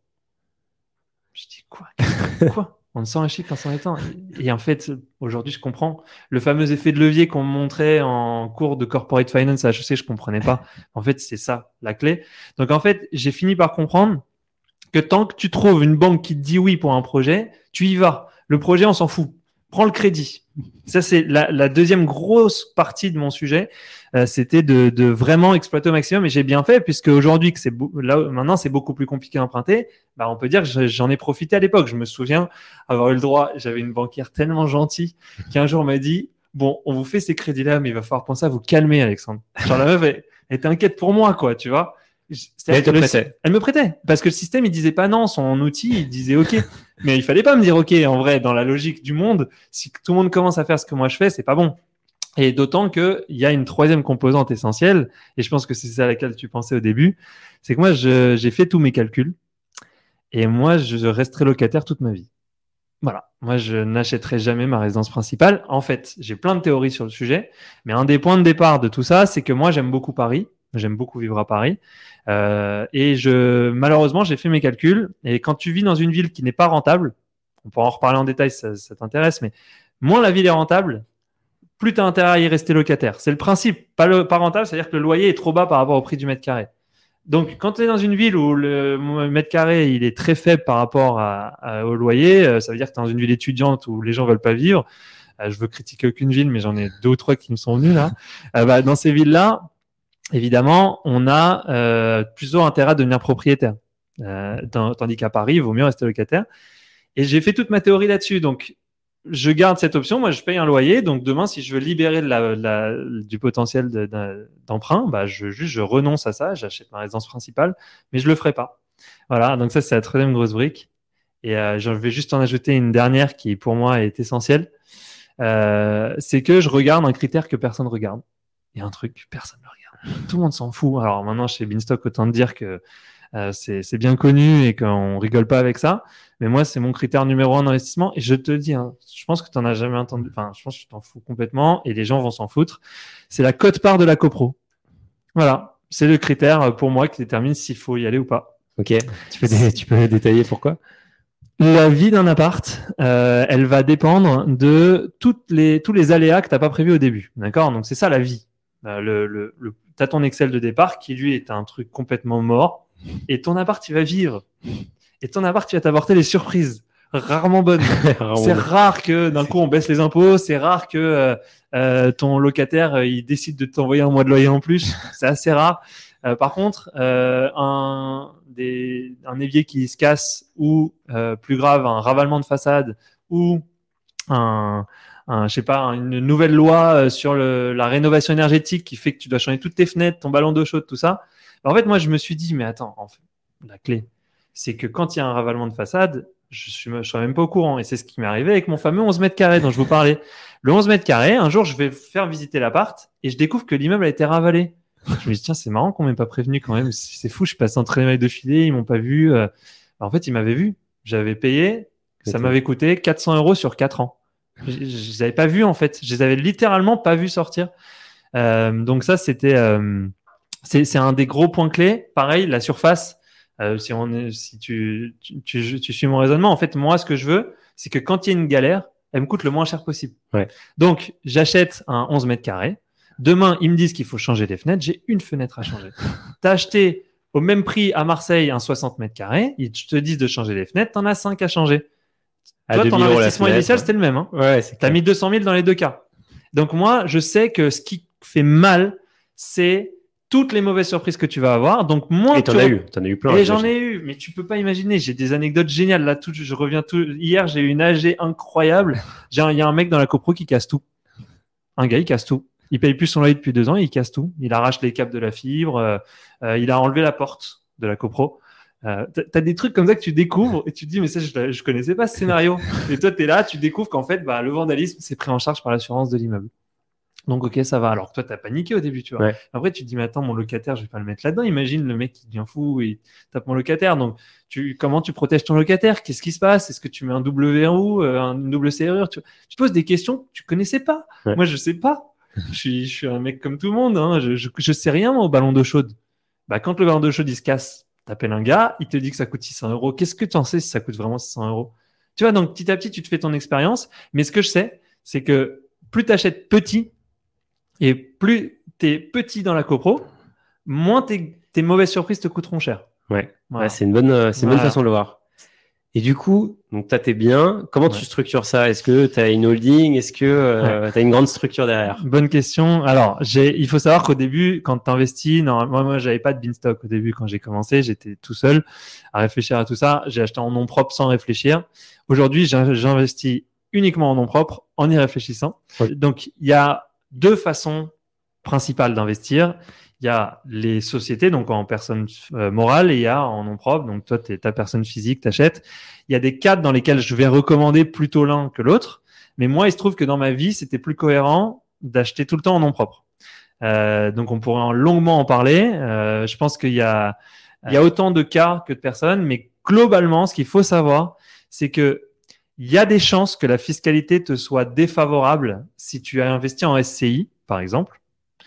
Speaker 1: Je dis quoi? On ne s'enrichit qu'en s'endettant. Et en fait, aujourd'hui, je comprends. Le fameux effet de levier qu'on me montrait en cours de corporate finance à HEC, je comprenais pas. En fait, c'est ça, la clé. Donc en fait, j'ai fini par comprendre que tant que tu trouves une banque qui te dit oui pour un projet, tu y vas. Le projet, on s'en fout. Prends le crédit. Ça, c'est la deuxième grosse partie de mon sujet. C'était de vraiment exploiter au maximum. Et j'ai bien fait, puisque aujourd'hui, maintenant, c'est beaucoup plus compliqué d'emprunter. Bah, on peut dire que j'en ai profité à l'époque. Je me souviens avoir eu le droit. J'avais une banquière tellement gentille qui un jour m'a dit, bon, on vous fait ces crédits-là, mais il va falloir penser à vous calmer, Alexandre. Genre, la meuf, elle était inquiète pour moi, quoi, tu vois.
Speaker 3: Elle
Speaker 1: me prêtait parce que le système il disait pas non, son outil il disait ok, mais il fallait pas me dire ok. En vrai, dans la logique du monde, si tout le monde commence à faire ce que moi je fais, c'est pas bon. Et d'autant que il y a une troisième composante essentielle, et je pense que c'est ça à laquelle tu pensais au début, c'est que moi j'ai fait tous mes calculs et moi je resterai locataire toute ma vie. Voilà, moi je n'achèterai jamais ma résidence principale. En fait, j'ai plein de théories sur le sujet, mais un des points de départ de tout ça, c'est que moi j'aime beaucoup Paris. J'aime beaucoup vivre à Paris. Et malheureusement, j'ai fait mes calculs. Et quand tu vis dans une ville qui n'est pas rentable, on pourra en reparler en détail si ça t'intéresse, mais moins la ville est rentable, plus tu as intérêt à y rester locataire. C'est le principe, pas rentable, c'est-à-dire que le loyer est trop bas par rapport au prix du mètre carré. Donc, quand tu es dans une ville où le mètre carré il est très faible par rapport au loyer, ça veut dire que tu es dans une ville étudiante où les gens veulent pas vivre. Je veux critiquer aucune ville, mais j'en ai 2 ou 3 qui me sont venus là. Dans ces villes-là, évidemment, on a plutôt intérêt à devenir propriétaire. Tandis qu'à Paris, il vaut mieux rester locataire. Et j'ai fait toute ma théorie là-dessus. Donc, je garde cette option. Moi, je paye un loyer. Donc, demain, si je veux libérer du potentiel d'emprunt, je renonce à ça. J'achète ma résidence principale, mais je le ferai pas. Voilà. Donc, ça, c'est la troisième grosse brique. Et je vais juste en ajouter une dernière qui, pour moi, est essentielle. C'est que je regarde un critère que personne regarde. Il y a un truc, personne ne le regarde. Tout le monde s'en fout. Alors, maintenant, chez Beanstalk, autant te dire que c'est bien connu et qu'on rigole pas avec ça. Mais moi, c'est mon critère numéro 1 d'investissement. Et je te dis, je pense que tu n'en as jamais entendu. Enfin, je pense que tu t'en fous complètement et les gens vont s'en foutre. C'est la quote-part de la copro. Voilà. C'est le critère pour moi qui détermine s'il faut y aller ou pas.
Speaker 3: Ok. Tu peux détailler pourquoi?
Speaker 1: La vie d'un appart, elle va dépendre de tous les aléas que tu n'as pas prévus au début. D'accord? Donc, c'est ça la vie. T'as ton Excel de départ qui, lui, est un truc complètement mort. Et ton appart, il va vivre. Et ton appart, il va t'apporter des surprises rarement bonnes. C'est rare que d'un coup, on baisse les impôts. C'est rare que ton locataire, il décide de t'envoyer un mois de loyer en plus. C'est assez rare. Par contre, un évier qui se casse ou, plus grave, un ravalement de façade ou je sais pas, une nouvelle loi sur la rénovation énergétique qui fait que tu dois changer toutes tes fenêtres, ton ballon d'eau chaude, tout ça. En fait, moi, je me suis dit, mais attends, en fait, la clé, c'est que quand il y a un ravalement de façade, je ne serais même pas au courant. Et c'est ce qui m'est arrivé avec mon fameux 11 mètres carrés dont je vous parlais. Le 11 mètres carrés, un jour, je vais faire visiter l'appart et je découvre que l'immeuble a été ravalé. Je me dis, tiens, c'est marrant qu'on ne m'ait pas prévenu quand même. C'est fou, je passe entre les mailles de filet, ils ne m'ont pas vu. En fait, ils m'avaient vu. J'avais payé, ça m'avait coûté 400 € sur 4 ans. Je ne les avais pas vus, en fait. Je les avais littéralement pas vus sortir. Donc ça, c'était... c'est un des gros points clés. Pareil, la surface. Si tu suis mon raisonnement, en fait, moi, ce que je veux, c'est que quand il y a une galère, elle me coûte le moins cher possible. Ouais. Donc, j'achète un 11 mètres carrés. Demain, ils me disent qu'il faut changer les fenêtres. J'ai une fenêtre à changer. Tu as acheté au même prix à Marseille un 60 mètres carrés. Ils te disent de changer les fenêtres. Tu en as 5 à changer. Toi, ton investissement initial, c'était le même. Hein.
Speaker 3: Ouais,
Speaker 1: tu as mis 200 000 dans les deux cas. Donc, moi, je sais que ce qui fait mal, c'est toutes les mauvaises surprises que tu vas avoir. Donc, moins.
Speaker 3: Et t'en as eu plein.
Speaker 1: Et j'en ai eu, mais tu peux pas imaginer. J'ai des anecdotes géniales. Là, je reviens hier, j'ai eu une AG incroyable. Il y a un mec dans la copro qui casse tout. Un gars, il casse tout. Il paye plus son loyer depuis 2 ans, il casse tout. Il arrache les câbles de la fibre. Il a enlevé la porte de la copro. T'as des trucs comme ça que tu découvres et tu te dis, mais ça, je connaissais pas ce scénario. Et toi, t'es là, tu découvres qu'en fait, le vandalisme, c'est pris en charge par l'assurance de l'immeuble. Donc, ok, ça va. Alors que toi, t'as paniqué au début, tu vois. Ouais. Après, tu te dis, mais attends, mon locataire, je vais pas le mettre là-dedans. Imagine le mec qui devient fou et il tape mon locataire. Donc, comment tu protèges ton locataire? Qu'est-ce qui se passe? Est-ce que tu mets un double verrou, une double serrure? Tu poses des questions que tu connaissais pas. Ouais. Moi, je sais pas. Je suis un mec comme tout le monde. Hein. Je sais rien, moi, au ballon d'eau chaude. Quand le ballon d'eau chaude, il se casse, t'appelles un gars, il te dit que ça coûte 600 €. Qu'est-ce que tu en sais si ça coûte vraiment 600 €? Tu vois, donc, petit à petit, tu te fais ton expérience. Mais ce que je sais, c'est que plus tu achètes petit, et plus tu es petit dans la copro, moins tes mauvaises surprises te coûteront cher.
Speaker 3: Ouais, voilà. Ouais, c'est une bonne façon de le voir. Et du coup, donc tu as tes biens. Comment tu structures ça? Est-ce que tu as une holding? Est-ce que tu as une grande structure derrière?
Speaker 1: Bonne question. Alors, il faut savoir qu'au début, quand tu investis, moi, j'avais pas de Beanstalk au début quand j'ai commencé. J'étais tout seul à réfléchir à tout ça. J'ai acheté en nom propre sans réfléchir. Aujourd'hui, j'investis uniquement en nom propre en y réfléchissant. Okay. Donc, il y a 2 façons principales d'investir. Il y a les sociétés, donc en personne morale, et il y a en nom propre. Donc, toi, tu es ta personne physique, tu achètes. Il y a des cadres dans lesquels je vais recommander plutôt l'un que l'autre. Mais moi, il se trouve que dans ma vie, c'était plus cohérent d'acheter tout le temps en nom propre. Donc, on pourrait longuement en parler. Je pense qu'il y a autant de cas que de personnes. Mais globalement, ce qu'il faut savoir, c'est que il y a des chances que la fiscalité te soit défavorable si tu as investi en SCI, par exemple.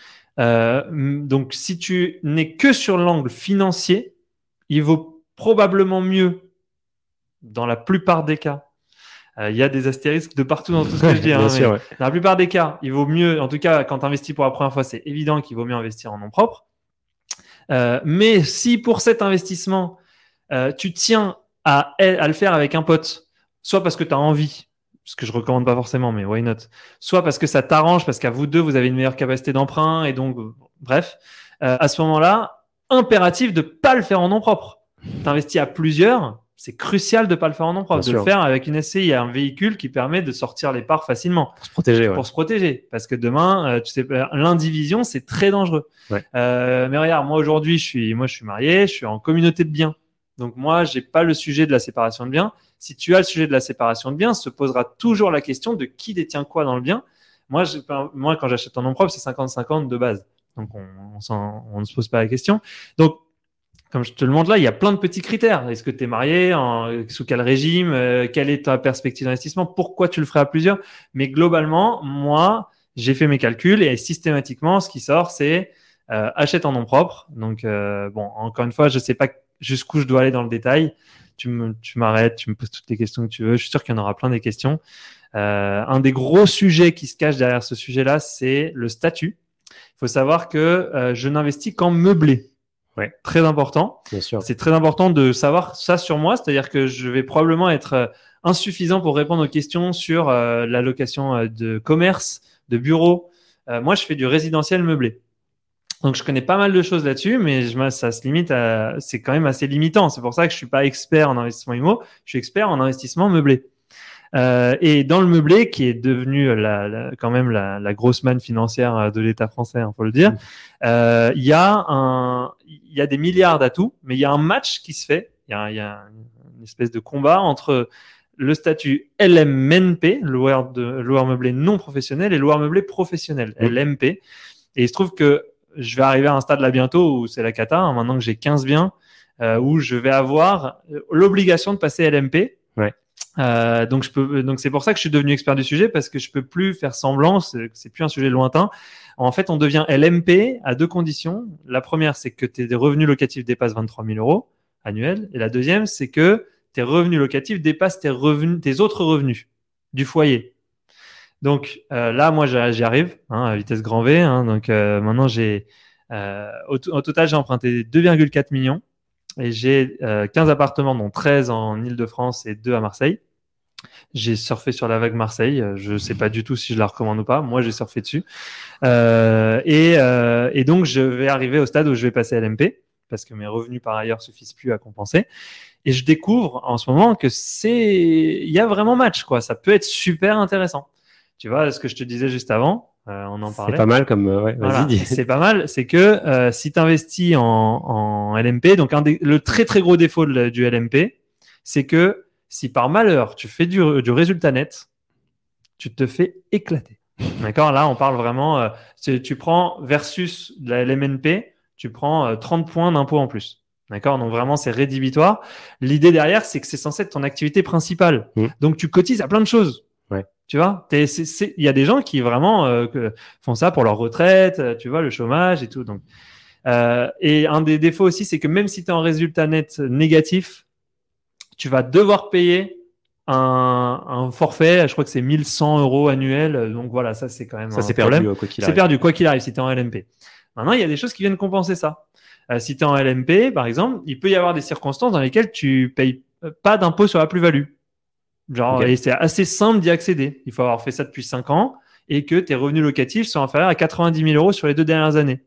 Speaker 1: Donc, si tu n'es que sur l'angle financier, il vaut probablement mieux, dans la plupart des cas, Il y a des astérisques de partout dans tout ce que je dis.
Speaker 3: Bien sûr, ouais.
Speaker 1: Dans la plupart des cas, il vaut mieux, en tout cas, quand tu investis pour la première fois, c'est évident qu'il vaut mieux investir en nom propre. Mais si pour cet investissement, tu tiens à le faire avec un pote, soit parce que tu as envie, ce que je recommande pas forcément, mais why not, soit parce que ça t'arrange, parce qu'à vous deux, vous avez une meilleure capacité d'emprunt, et donc, bref, à ce moment-là, impératif de pas le faire en nom propre. T'investis à plusieurs, c'est crucial de pas le faire en nom propre,
Speaker 3: Bien
Speaker 1: de
Speaker 3: sûr.
Speaker 1: le faire avec une SCI, un véhicule qui permet de sortir les parts facilement
Speaker 3: Pour se protéger, ouais.
Speaker 1: pour se protéger, parce que demain, tu sais, l'indivision, c'est très dangereux.
Speaker 3: Ouais.
Speaker 1: Mais regarde, moi aujourd'hui, je suis marié, je suis en communauté de biens. Donc moi, j'ai pas le sujet de la séparation de biens. Si tu as le sujet de la séparation de biens, se posera toujours la question de qui détient quoi dans le bien. Moi, quand j'achète en nom propre, c'est 50-50 de base. Donc on ne se pose pas la question. Donc comme je te le montre là, il y a plein de petits critères. Est-ce que tu es marié, sous quel régime, quelle est ta perspective d'investissement, pourquoi tu le ferais à plusieurs. Mais globalement, moi, j'ai fait mes calculs et systématiquement, ce qui sort, c'est achète en nom propre. Donc, bon, encore une fois, je sais pas jusqu'où je dois aller dans le détail. Tu m'arrêtes, tu me poses toutes les questions que tu veux. Je suis sûr qu'il y en aura plein des questions. Un des gros sujets qui se cache derrière ce sujet-là, c'est le statut. Il faut savoir que je n'investis qu'en meublé.
Speaker 3: Ouais.
Speaker 1: Très important.
Speaker 3: Bien sûr.
Speaker 1: C'est très important de savoir ça sur moi, c'est-à-dire que je vais probablement être insuffisant pour répondre aux questions sur la location de commerce, de bureau. Moi, je fais du résidentiel meublé. Donc, je connais pas mal de choses là-dessus, mais ça se limite c'est quand même assez limitant. C'est pour ça que je suis pas expert en investissement immo, je suis expert en investissement meublé. Et dans le meublé, qui est devenu quand même la grosse manne financière de l'État français, faut le dire, il y a des milliards d'atouts, mais il y a un match qui se fait. Il y a une espèce de combat entre le statut LMNP, loueur meublé non professionnel, et loueur meublé professionnel, LMP. Et il se trouve que je vais arriver à un stade là bientôt où c'est la cata, maintenant que j'ai 15 biens, où je vais avoir l'obligation de passer LMP.
Speaker 3: Ouais.
Speaker 1: Donc c'est pour ça que je suis devenu expert du sujet, parce que je peux plus faire semblant, c'est plus un sujet lointain. En fait, on devient LMP à deux conditions. La première, c'est que tes revenus locatifs dépassent 23 000 euros annuels, et la deuxième, c'est que tes revenus locatifs dépassent tes autres revenus du foyer. Donc là, moi, j'y arrive, à vitesse grand V. Donc maintenant, au total, j'ai emprunté 2,4 millions. Et j'ai 15 appartements, dont 13 en Île-de-France et 2 à Marseille. J'ai surfé sur la vague Marseille. Je ne sais pas du tout si je la recommande ou pas. Moi, j'ai surfé dessus. Et donc, je vais arriver au stade où je vais passer LMP, parce que mes revenus, par ailleurs, suffisent plus à compenser. Et je découvre en ce moment que il y a vraiment match, quoi. Ça peut être super intéressant. Tu vois, ce que je te disais juste avant, on en parlait.
Speaker 3: C'est pas mal comme... ouais,
Speaker 1: voilà,
Speaker 3: vas-y.
Speaker 1: c'est pas mal. C'est que si tu investis en LMP, donc le très très gros défaut du LMP, c'est que si par malheur tu fais du résultat net, tu te fais éclater. D'accord ? Là, on parle vraiment, tu prends versus la LMNP, tu prends 30 points d'impôt en plus. D'accord ? Donc vraiment, c'est rédhibitoire. L'idée derrière, c'est que c'est censé être ton activité principale. Donc tu cotises à plein de choses.
Speaker 3: Ouais.
Speaker 1: Tu vois, il y a des gens qui vraiment font ça pour leur retraite, tu vois, le chômage et tout. Donc, et un des défauts aussi, c'est que même si tu es en résultat net négatif, tu vas devoir payer un forfait. Je crois que c'est 1 100 € annuel. Donc voilà, ça c'est quand même
Speaker 3: ça,
Speaker 1: un
Speaker 3: c'est
Speaker 1: problème.
Speaker 3: perdu, quoi qu'il
Speaker 1: C'est
Speaker 3: arrive.
Speaker 1: perdu, quoi qu'il arrive, si tu es en LMP. Maintenant, il y a des choses qui viennent compenser ça. Si tu es en LMP, par exemple, il peut y avoir des circonstances dans lesquelles tu payes pas d'impôt sur la plus-value. Genre,
Speaker 3: Okay.
Speaker 1: Et c'est assez simple d'y accéder. Il faut avoir fait ça depuis 5 ans et que tes revenus locatifs sont inférieurs à 90 000 € sur les 2 dernières années.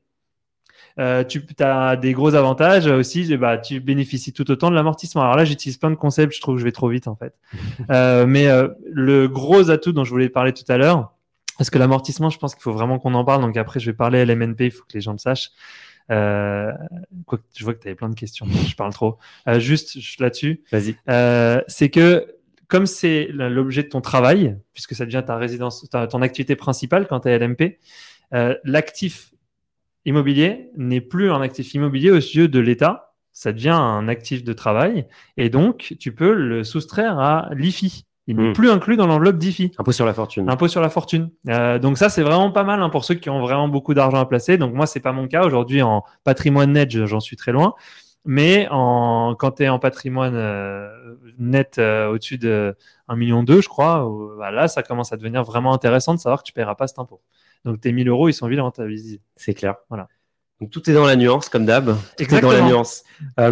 Speaker 1: Tu as des gros avantages aussi. Tu bénéficies tout autant de l'amortissement. Alors là, j'utilise plein de concepts. Je trouve que je vais trop vite en fait. Mais le gros atout dont je voulais parler tout à l'heure, parce que l'amortissement, je pense qu'il faut vraiment qu'on en parle. Donc après, je vais parler LMNP. Il faut que les gens le sachent. Je vois que tu avais plein de questions. Je parle trop. Juste là-dessus.
Speaker 3: Vas-y.
Speaker 1: C'est que comme c'est l'objet de ton travail, puisque ça devient ta résidence, ton activité principale quand tu es LMP, l'actif immobilier n'est plus un actif immobilier aux yeux de l'État, ça devient un actif de travail et donc tu peux le soustraire à l'IFI. Il n'est plus inclus dans l'enveloppe d'IFI.
Speaker 3: Impôt sur la fortune.
Speaker 1: Impôt sur la fortune. Donc ça, c'est vraiment pas mal pour ceux qui ont vraiment beaucoup d'argent à placer. Donc moi, c'est pas mon cas. Aujourd'hui, en patrimoine net, j'en suis très loin. Mais quand tu es en patrimoine net au-dessus de 1,2 million, je crois, là, ça commence à devenir vraiment intéressant de savoir que tu ne paieras pas cet impôt. Donc, tes 1 000 €, ils sont vite rentabilisés.
Speaker 3: C'est clair.
Speaker 1: Voilà.
Speaker 3: Donc, tout est dans la nuance, comme d'hab. Tout est dans la nuance.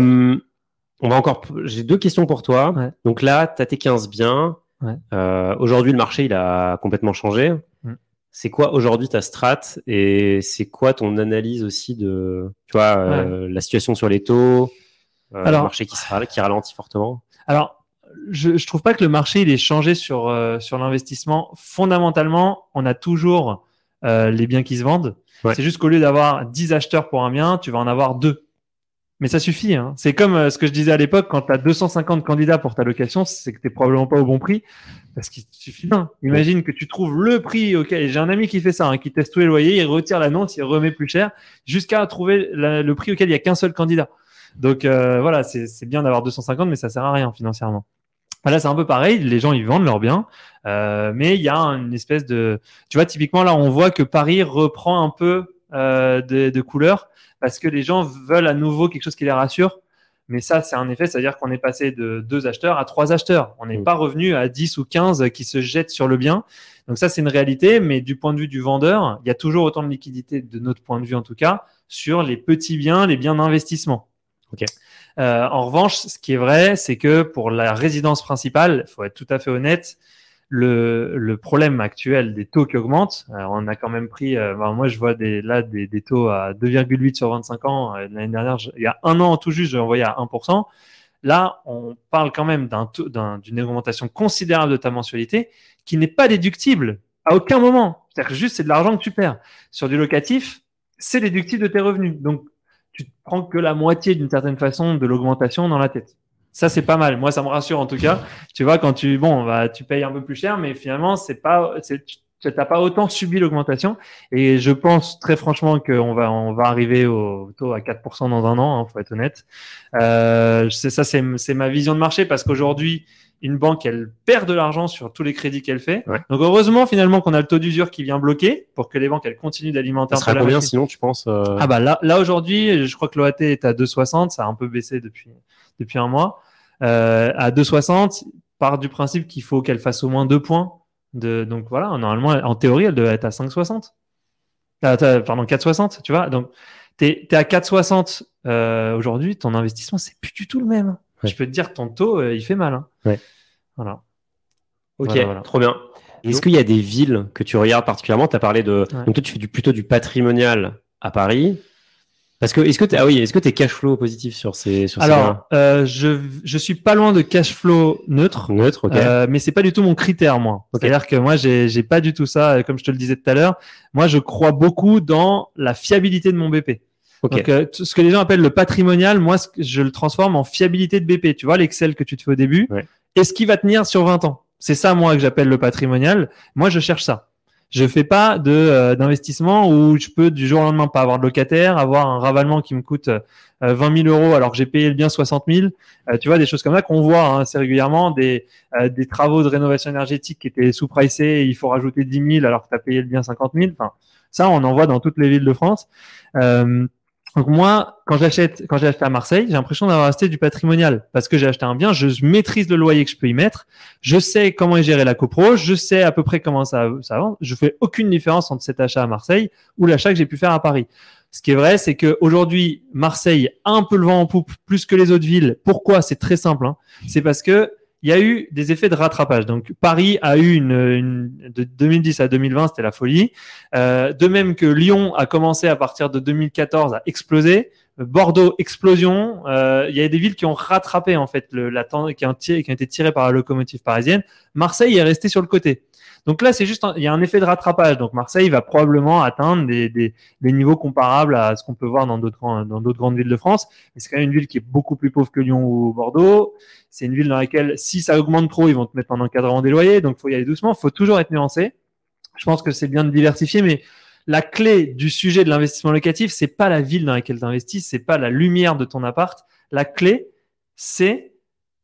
Speaker 3: J'ai 2 questions pour toi.
Speaker 1: Ouais.
Speaker 3: Donc là, tu as tes 15 biens.
Speaker 1: Ouais.
Speaker 3: Aujourd'hui, le marché, il a complètement changé. C'est quoi aujourd'hui ta strat et c'est quoi ton analyse aussi de, la situation sur les taux, le marché qui ralentit fortement?
Speaker 1: Alors, je trouve pas que le marché il ait changé sur l'investissement. Fondamentalement, on a toujours les biens qui se vendent. Ouais. C'est juste qu'au lieu d'avoir 10 acheteurs pour un bien, tu vas en avoir 2. Mais ça suffit. Hein. C'est comme ce que je disais à l'époque, quand tu as 250 candidats pour ta location, c'est que tu n'es probablement pas au bon prix. Parce qu'il suffit d'un. Imagine que tu trouves le prix auquel… J'ai un ami qui fait ça, qui teste tous les loyers, il retire l'annonce, il remet plus cher, jusqu'à trouver le prix auquel il n'y a qu'un seul candidat. Donc voilà, c'est bien d'avoir 250, mais ça ne sert à rien financièrement. Là, c'est un peu pareil. Les gens, ils vendent leurs biens. Mais il y a une espèce de… Tu vois, typiquement, là, on voit que Paris reprend un peu de couleur parce que les gens veulent à nouveau quelque chose qui les rassure. Mais ça, c'est un effet, c'est-à-dire qu'on est passé de 2 acheteurs à 3 acheteurs. On n'est pas revenu à 10 ou 15 qui se jettent sur le bien. Donc ça, c'est une réalité. Mais du point de vue du vendeur, il y a toujours autant de liquidité, de notre point de vue en tout cas, sur les petits biens, les biens d'investissement.
Speaker 3: Ok.
Speaker 1: En revanche, ce qui est vrai, c'est que pour la résidence principale, il faut être tout à fait honnête, le problème actuel des taux qui augmentent, on a quand même pris, moi je vois des taux à 2,8 sur 25 ans. L'année dernière, il y a un an tout juste, j'ai envoyé à 1%. Là, on parle quand même d'une augmentation considérable de ta mensualité qui n'est pas déductible à aucun moment. C'est-à-dire que juste c'est de l'argent que tu perds. Sur du locatif, c'est déductible de tes revenus. Donc, tu te prends que la moitié d'une certaine façon de l'augmentation dans la tête. Ça, c'est pas mal. Moi, ça me rassure en tout cas. Tu vois, quand tu payes un peu plus cher, mais finalement, tu n'as pas autant subi l'augmentation. Et je pense très franchement qu'on va arriver au taux à 4% dans un an, faut être honnête. C'est ma vision de marché parce qu'aujourd'hui, une banque, elle perd de l'argent sur tous les crédits qu'elle fait. Ouais. Donc, heureusement, finalement, qu'on a le taux d'usure qui vient bloquer pour que les banques, elles continuent d'alimenter un peu la machine.
Speaker 3: Ça sera combien, sinon, tu penses
Speaker 1: là, aujourd'hui, je crois que l'OAT est à 2,60. Ça a un peu baissé depuis un mois. À 2,60, part du principe qu'il faut qu'elle fasse au moins 2 points. Donc, voilà, normalement, en théorie, elle devrait être à 5,60. 4,60, tu vois. Donc, t'es à 4,60 aujourd'hui, ton investissement, c'est plus du tout le même. Ouais. Je peux te dire que ton taux, il fait mal. Hein.
Speaker 3: Ouais.
Speaker 1: Voilà.
Speaker 3: Ok, voilà. Trop bien. Est-ce qu'il y a des villes que tu regardes particulièrement? Tu as parlé de… Ouais. Donc toi, tu fais plutôt du patrimonial à Paris. Parce que est-ce que tu es cash flow positif sur ces
Speaker 1: Alors, je suis pas loin de cash flow neutre.
Speaker 3: Neutre, ok.
Speaker 1: Mais c'est pas du tout mon critère, moi. Okay. C'est-à-dire que moi, j'ai pas du tout ça. Comme je te le disais tout à l'heure, moi, je crois beaucoup dans la fiabilité de mon BP. Okay. Donc, ce que les gens appellent le patrimonial, moi, je le transforme en fiabilité de BP. Tu vois, l'Excel que tu te fais au début. Ouais. Est-ce qu'il va tenir sur 20 ans? C'est ça, moi, que j'appelle le patrimonial. Moi, je cherche ça. Je fais pas d'investissement où je peux du jour au lendemain pas avoir de locataire, avoir un ravalement qui me coûte 20 000 € alors que j'ai payé le bien 60 000. Tu vois, des choses comme ça qu'on voit assez régulièrement, des travaux de rénovation énergétique qui étaient sous-pricés et il faut rajouter 10 000 alors que tu as payé le bien 50 000. Enfin, ça, on en voit dans toutes les villes de France. Donc moi, quand j'ai acheté à Marseille, j'ai l'impression d'avoir acheté du patrimonial parce que j'ai acheté un bien, je maîtrise le loyer que je peux y mettre, je sais comment est gérée la copro, je sais à peu près comment ça va. Je fais aucune différence entre cet achat à Marseille ou l'achat que j'ai pu faire à Paris. Ce qui est vrai, c'est que aujourd'hui, Marseille a un peu le vent en poupe plus que les autres villes. Pourquoi? C'est très simple. C'est parce que il y a eu des effets de rattrapage. Donc, Paris a eu de 2010 à 2020, c'était la folie. De même que Lyon a commencé à partir de 2014 à exploser. Bordeaux, explosion. Il y a des villes qui ont rattrapé, en fait, qui ont été tirées par la locomotive parisienne. Marseille est resté sur le côté. Donc là, il y a un effet de rattrapage. Donc Marseille va probablement atteindre des niveaux comparables à ce qu'on peut voir dans d'autres grandes villes de France. Mais c'est quand même une ville qui est beaucoup plus pauvre que Lyon ou Bordeaux. C'est une ville dans laquelle, si ça augmente trop, ils vont te mettre en encadrement des loyers. Donc, il faut y aller doucement. Il faut toujours être nuancé. Je pense que c'est bien de diversifier, mais la clé du sujet de l'investissement locatif, c'est pas la ville dans laquelle tu investis, c'est pas la lumière de ton appart. La clé, c'est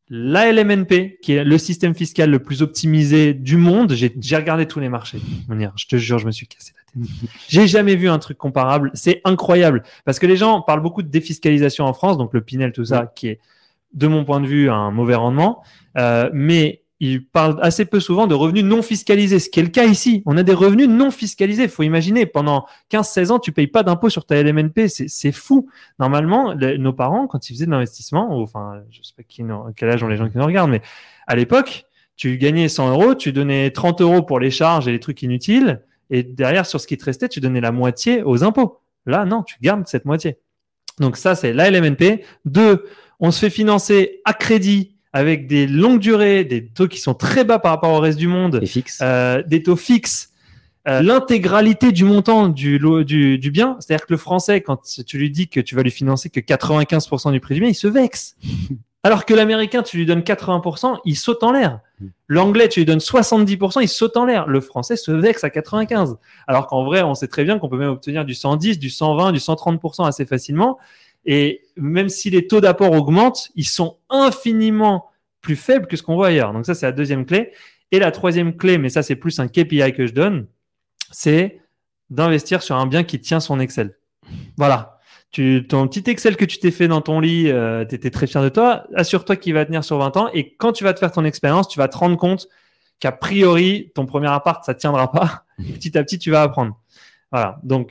Speaker 1: l'ALMNP, qui est le système fiscal le plus optimisé du monde. J'ai regardé tous les marchés. Je te jure, je me suis cassé la tête. J'ai jamais vu un truc comparable. C'est incroyable. Parce que les gens parlent beaucoup de défiscalisation en France, donc le Pinel, tout ça, qui est, de mon point de vue, un mauvais rendement. Mais ils parlent assez peu souvent de revenus non fiscalisés, ce qui est le cas ici. On a des revenus non fiscalisés. Il faut imaginer, pendant 15-16 ans, tu payes pas d'impôt sur ta LMNP. C'est fou. Normalement, nos parents, quand ils faisaient de l'investissement, enfin, je sais pas quel âge ont les gens qui nous regardent, mais à l'époque, tu gagnais 100 euros, tu donnais 30 euros pour les charges et les trucs inutiles, et derrière, sur ce qui te restait, tu donnais la moitié aux impôts. Là, non, tu gardes cette moitié. Donc ça, c'est la LMNP. 2, on se fait financer à crédit avec des longues durées, des taux qui sont très bas par rapport au reste du monde, des taux fixes, l'intégralité du montant du bien. C'est-à-dire que le Français, quand tu lui dis que tu vas lui financer que 95% du prix du bien, il se vexe. Alors que l'Américain, tu lui donnes 80%, il saute en l'air. L'Anglais, tu lui donnes 70%, il saute en l'air. Le Français se vexe à 95%. Alors qu'en vrai, on sait très bien qu'on peut même obtenir du 110, du 120, du 130% assez facilement. Et même si les taux d'apport augmentent, ils sont infiniment plus faibles que ce qu'on voit ailleurs. Donc ça, c'est la deuxième clé. Et la troisième clé, mais ça, c'est plus un KPI que je donne, c'est d'investir sur un bien qui tient son Excel. Voilà. Ton petit Excel que tu t'es fait dans ton lit, tu étais très fier de toi. Assure-toi qu'il va tenir sur 20 ans. Et quand tu vas te faire ton expérience, tu vas te rendre compte qu'a priori, ton premier appart, ça ne tiendra pas. Petit à petit, tu vas apprendre. Voilà, donc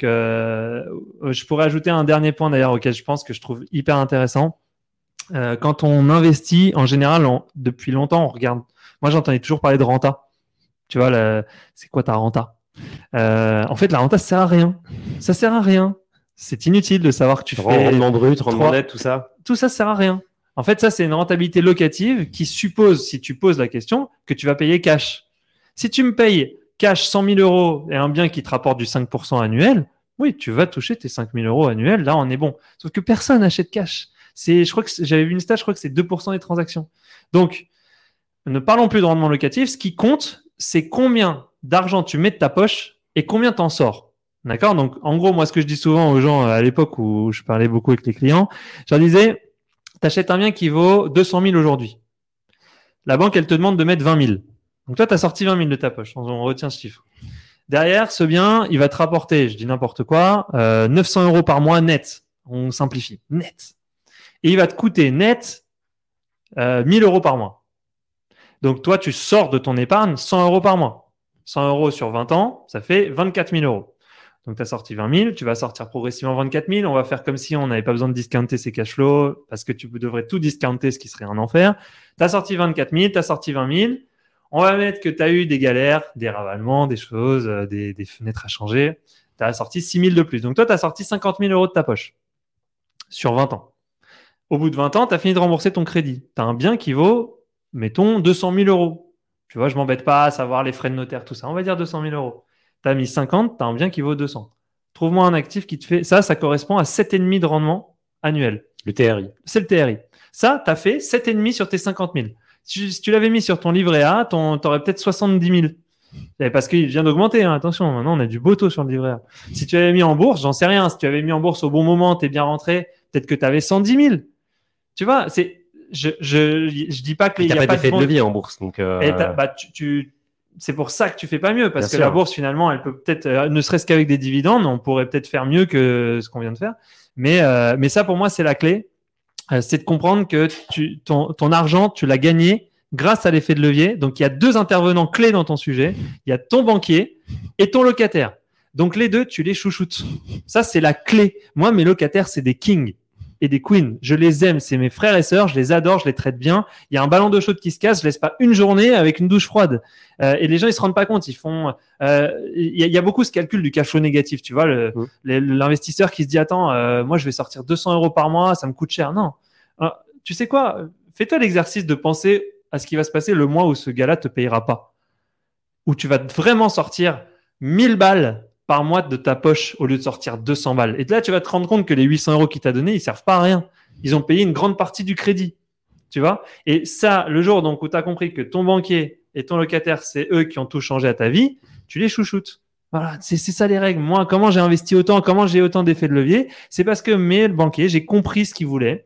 Speaker 1: je pourrais ajouter un dernier point d'ailleurs auquel je pense que je trouve hyper intéressant. Quand on investit, en général, depuis longtemps, on regarde. Moi, j'entendais toujours parler de renta. Tu vois, c'est quoi ta renta? En fait, la renta, ça sert à rien. Ça sert à rien. C'est inutile de savoir que tu fais
Speaker 3: rendement brut, rendement net, tout ça.
Speaker 1: Tout ça sert à rien. En fait, ça, c'est une rentabilité locative qui suppose, si tu poses la question, que tu vas payer cash. Si tu me payes cash 100 000 euros et un bien qui te rapporte du 5% annuel, oui, tu vas toucher tes 5 000 euros annuels. Là, on est bon. Sauf que personne n'achète cash. Je crois que j'avais vu une stat, je crois que c'est 2% des transactions. Donc, ne parlons plus de rendement locatif. Ce qui compte, c'est combien d'argent tu mets de ta poche et combien t'en sors. D'accord? Donc, en gros, moi, ce que je dis souvent aux gens à l'époque où je parlais beaucoup avec les clients, je leur disais, t'achètes un bien qui vaut 200 000 aujourd'hui. La banque, elle te demande de mettre 20 000. Donc toi, tu as sorti 20 000 de ta poche. On retient ce chiffre. Derrière, ce bien, il va te rapporter, je dis n'importe quoi, 900 euros par mois net. On simplifie. Net. Et il va te coûter net 1 000 euros par mois. Donc toi, tu sors de ton épargne 100 euros par mois. 100 euros sur 20 ans, ça fait 24 000 euros. Donc, tu as sorti 20 000, tu vas sortir progressivement 24 000. On va faire comme si on n'avait pas besoin de discounter ses cash flows parce que tu devrais tout discounter, ce qui serait un enfer. Tu as sorti 24 000, tu as sorti 20 000. On va mettre que tu as eu des galères, des ravalements, des choses, des fenêtres à changer. Tu as sorti 6 000 de plus. Donc, toi, tu as sorti 50 000 euros de ta poche sur 20 ans. Au bout de 20 ans, tu as fini de rembourser ton crédit. Tu as un bien qui vaut, mettons, 200 000 euros. Tu vois, je ne m'embête pas à savoir les frais de notaire, tout ça. On va dire 200 000 euros. Tu as mis 50, tu as un bien qui vaut 200. Trouve-moi un actif qui te fait… Ça correspond à 7,5 de rendement annuel.
Speaker 3: Le TRI.
Speaker 1: C'est le TRI. Ça, tu as fait 7,5 sur tes 50 000. Si tu l'avais mis sur ton livret A, tu aurais peut-être 70 000. Et parce qu'il vient d'augmenter. Hein. Attention, maintenant, on a du beau taux sur le livret A. Si tu avais mis en bourse, j'en sais rien. Si tu avais mis en bourse au bon moment, tu es bien rentré, peut-être que tu avais 110 000. Tu vois, je dis pas que…
Speaker 3: Tu n'as pas d'effet de levier en bourse. Donc
Speaker 1: c'est pour ça que tu fais pas mieux, parce
Speaker 3: Bien
Speaker 1: que
Speaker 3: sûr.
Speaker 1: la bourse, finalement, elle peut peut-être, ne serait-ce qu'avec des dividendes, on pourrait peut-être faire mieux que ce qu'on vient de faire. Mais ça, pour moi, c'est la clé. C'est de comprendre que ton argent, tu l'as gagné grâce à l'effet de levier. Donc, il y a 2 intervenants clés dans ton sujet. Il y a ton banquier et ton locataire. Donc, les 2, tu les chouchoutes. Ça, c'est la clé. Moi, mes locataires, c'est des kings et des queens. Je les aime. C'est mes frères et sœurs. Je les adore. Je les traite bien. Il y a un ballon d'eau chaude qui se casse. Je laisse pas une journée avec une douche froide. Et les gens, ils se rendent pas compte. Ils font, il y a beaucoup ce calcul du cash flow négatif. Tu vois, l'investisseur qui se dit, attends, moi, je vais sortir 200 euros par mois. Ça me coûte cher. Non. Alors, tu sais quoi? Fais-toi l'exercice de penser à ce qui va se passer le mois où ce gars-là te payera pas. Où tu vas vraiment sortir 1000 balles par mois de ta poche au lieu de sortir 200 balles. Et là, tu vas te rendre compte que les 800 euros qu'il t'a donné, ils servent pas à rien. Ils ont payé une grande partie du crédit. Tu vois? Et ça, le jour donc, où tu as compris que ton banquier et ton locataire, c'est eux qui ont tout changé à ta vie, tu les chouchoutes. Voilà, c'est ça les règles. Moi, comment j'ai investi autant, comment j'ai autant d'effets de levier, c'est parce que mes banquiers, j'ai compris ce qu'ils voulaient.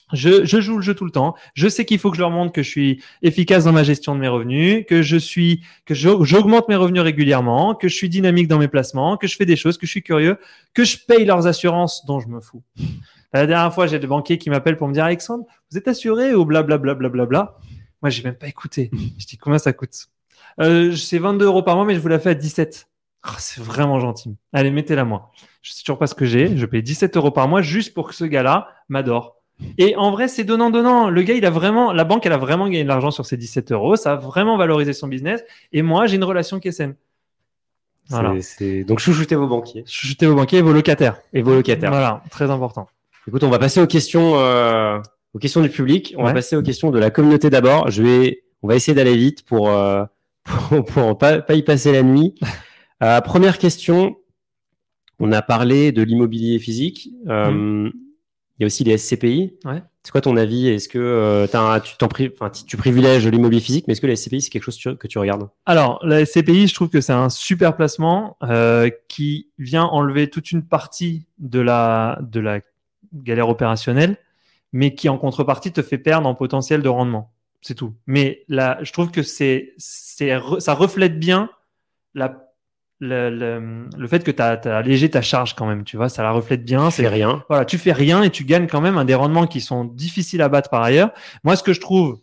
Speaker 1: Je joue le jeu tout le temps. Je sais qu'il faut que je leur montre que je suis efficace dans ma gestion de mes revenus, que j'augmente mes revenus régulièrement, que je suis dynamique dans mes placements, que je fais des choses, que je suis curieux, que je paye leurs assurances dont je me fous. La dernière fois, j'ai des banquiers qui m'appellent pour me dire Alexandre, vous êtes assuré ou blablabla blablabla. Moi, j'ai même pas écouté. Je dis combien ça coûte c'est 22 € par mois, mais je vous la fais à 17. Oh, c'est vraiment gentil. Allez, mettez-la moi. Je sais toujours pas ce que j'ai. Je paye 17 € par mois juste pour que ce gars-là m'adore. Et en vrai, c'est donnant-donnant. Le gars, la banque, elle a vraiment gagné de l'argent sur ces 17 €. Ça a vraiment valorisé son business. Et moi, j'ai une relation qui est saine. Voilà.
Speaker 3: Donc, chouchoutez vos banquiers.
Speaker 1: Chouchoutez vos banquiers et vos locataires.
Speaker 3: Voilà,
Speaker 1: très important.
Speaker 3: Écoute, on va passer aux questions du public. On va passer aux questions de la communauté d'abord. On va essayer d'aller vite pour pas y passer la nuit. Première question. On a parlé de l'immobilier physique. Il y a aussi les SCPI.
Speaker 1: Ouais.
Speaker 3: C'est quoi ton avis? Est-ce que tu privilèges l'immobilier physique, mais est-ce que la SCPI, c'est quelque chose que tu regardes?
Speaker 1: Alors, la SCPI, je trouve que c'est un super placement qui vient enlever toute une partie de la galère opérationnelle, mais qui, en contrepartie, te fait perdre en potentiel de rendement. C'est tout. Mais là, je trouve que ça reflète bien le fait que tu as allégé ta charge quand même, tu vois, ça la reflète bien.
Speaker 3: Tu fais rien.
Speaker 1: Voilà, tu fais rien et tu gagnes quand même des rendements qui sont difficiles à battre par ailleurs. Moi, ce que je trouve